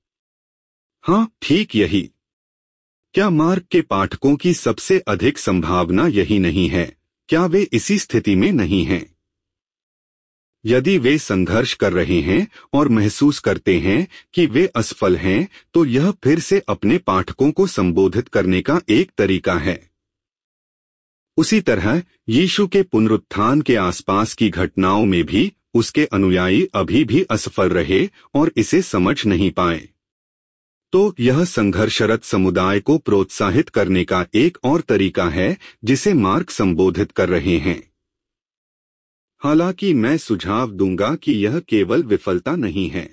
हाँ, ठीक यही। क्या मार्क के पाठकों की सबसे अधिक संभावना यही नहीं है? क्या वे इसी स्थिति में नहीं हैं? यदि वे संघर्ष कर रहे हैं और महसूस करते हैं कि वे असफल हैं, तो यह फिर से अपने पाठकों को संबोधित करने का एक तरीका है। उसी तरह यीशु के पुनरुत्थान के आसपास की घटनाओं में भी उसके अनुयायी अभी भी असफल रहे और इसे समझ नहीं पाए। तो यह संघर्षरत समुदाय को प्रोत्साहित करने का एक और तरीका है जिसे मार्क संबोधित कर रहे हैं। हालांकि मैं सुझाव दूंगा कि यह केवल विफलता नहीं है।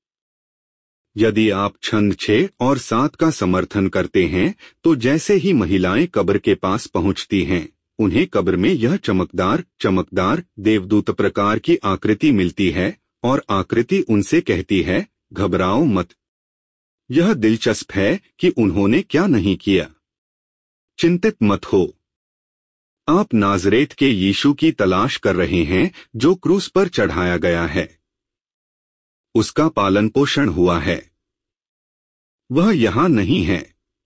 यदि आप छंद छह और सात का समर्थन करते हैं, तो जैसे ही महिलाएं कब्र के पास पहुंचती हैं, उन्हें कब्र में यह चमकदार चमकदार देवदूत प्रकार की आकृति मिलती है और आकृति उनसे कहती है, घबराओ मत। यह दिलचस्प है कि उन्होंने क्या नहीं किया। चिंतित मत हो। आप नाजरेत के यीशु की तलाश कर रहे हैं जो क्रूस पर चढ़ाया गया है। उसका पालन पोषण हुआ है। वह यहां नहीं है।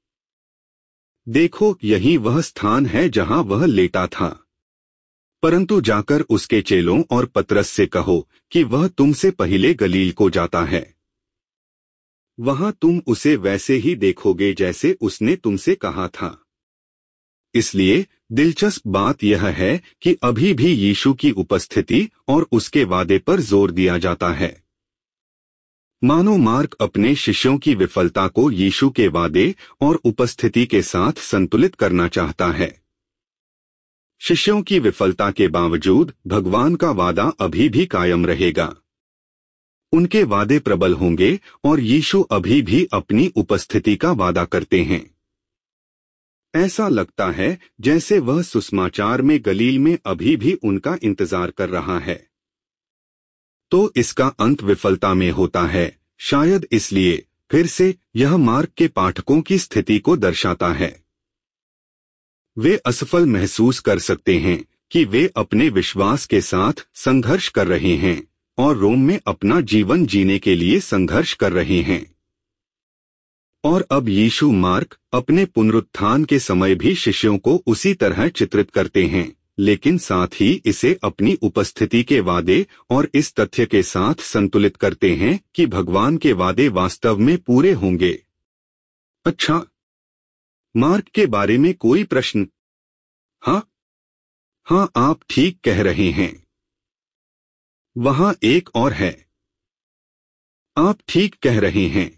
देखो, यही वह स्थान है जहां वह लेटा था। परंतु जाकर उसके चेलों और पतरस से कहो कि वह तुमसे पहले गलील को जाता है। वहां तुम उसे वैसे ही देखोगे जैसे उसने तुमसे कहा था। इसलिए दिलचस्प बात यह है कि अभी भी यीशु की उपस्थिति और उसके वादे पर जोर दिया जाता है। मानो मार्क अपने शिष्यों की विफलता को यीशु के वादे और उपस्थिति के साथ संतुलित करना चाहता है। शिष्यों की विफलता के बावजूद भगवान का वादा अभी भी कायम रहेगा। उनके वादे प्रबल होंगे और यीशु अभी भी अपनी उपस्थिति का वादा करते हैं। ऐसा लगता है जैसे वह सुसमाचार में गलील में अभी भी उनका इंतजार कर रहा है। तो इसका अंत विफलता में होता है, शायद इसलिए फिर से यह मार्क के पाठकों की स्थिति को दर्शाता है। वे असफल महसूस कर सकते हैं कि वे अपने विश्वास के साथ संघर्ष कर रहे हैं और रोम में अपना जीवन जीने के लिए संघर्ष कर रहे हैं। और अब यीशु मार्क अपने पुनरुत्थान के समय भी शिष्यों को उसी तरह चित्रित करते हैं, लेकिन साथ ही इसे अपनी उपस्थिति के वादे और इस तथ्य के साथ संतुलित करते हैं कि भगवान के वादे वास्तव में पूरे होंगे। अच्छा, मार्क के बारे में कोई प्रश्न? हाँ हाँ आप ठीक कह रहे हैं। वहां एक और है। आप ठीक कह रहे हैं।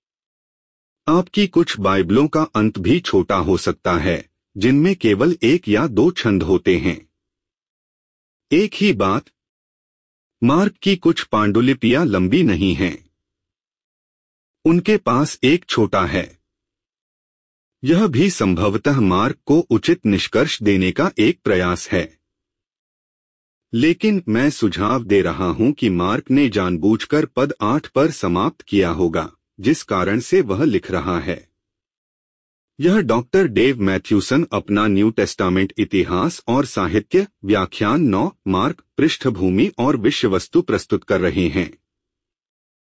आपकी कुछ बाइबलों का अंत भी छोटा हो सकता है, जिनमें केवल एक या दो छंद होते हैं। एक ही बात, मार्क की कुछ पांडुलिपियां लंबी नहीं हैं। उनके पास एक छोटा है। यह भी संभवतः मार्क को उचित निष्कर्ष देने का एक प्रयास है। लेकिन मैं सुझाव दे रहा हूं कि मार्क ने जानबूझकर पद आठ पर समाप्त किया होगा, जिस कारण से वह लिख रहा है। यह डॉक्टर डेव मैथ्यूसन अपना न्यू टेस्टामेंट इतिहास और साहित्य व्याख्यान नौ मार्क पृष्ठभूमि और विषय वस्तु प्रस्तुत कर रहे हैं।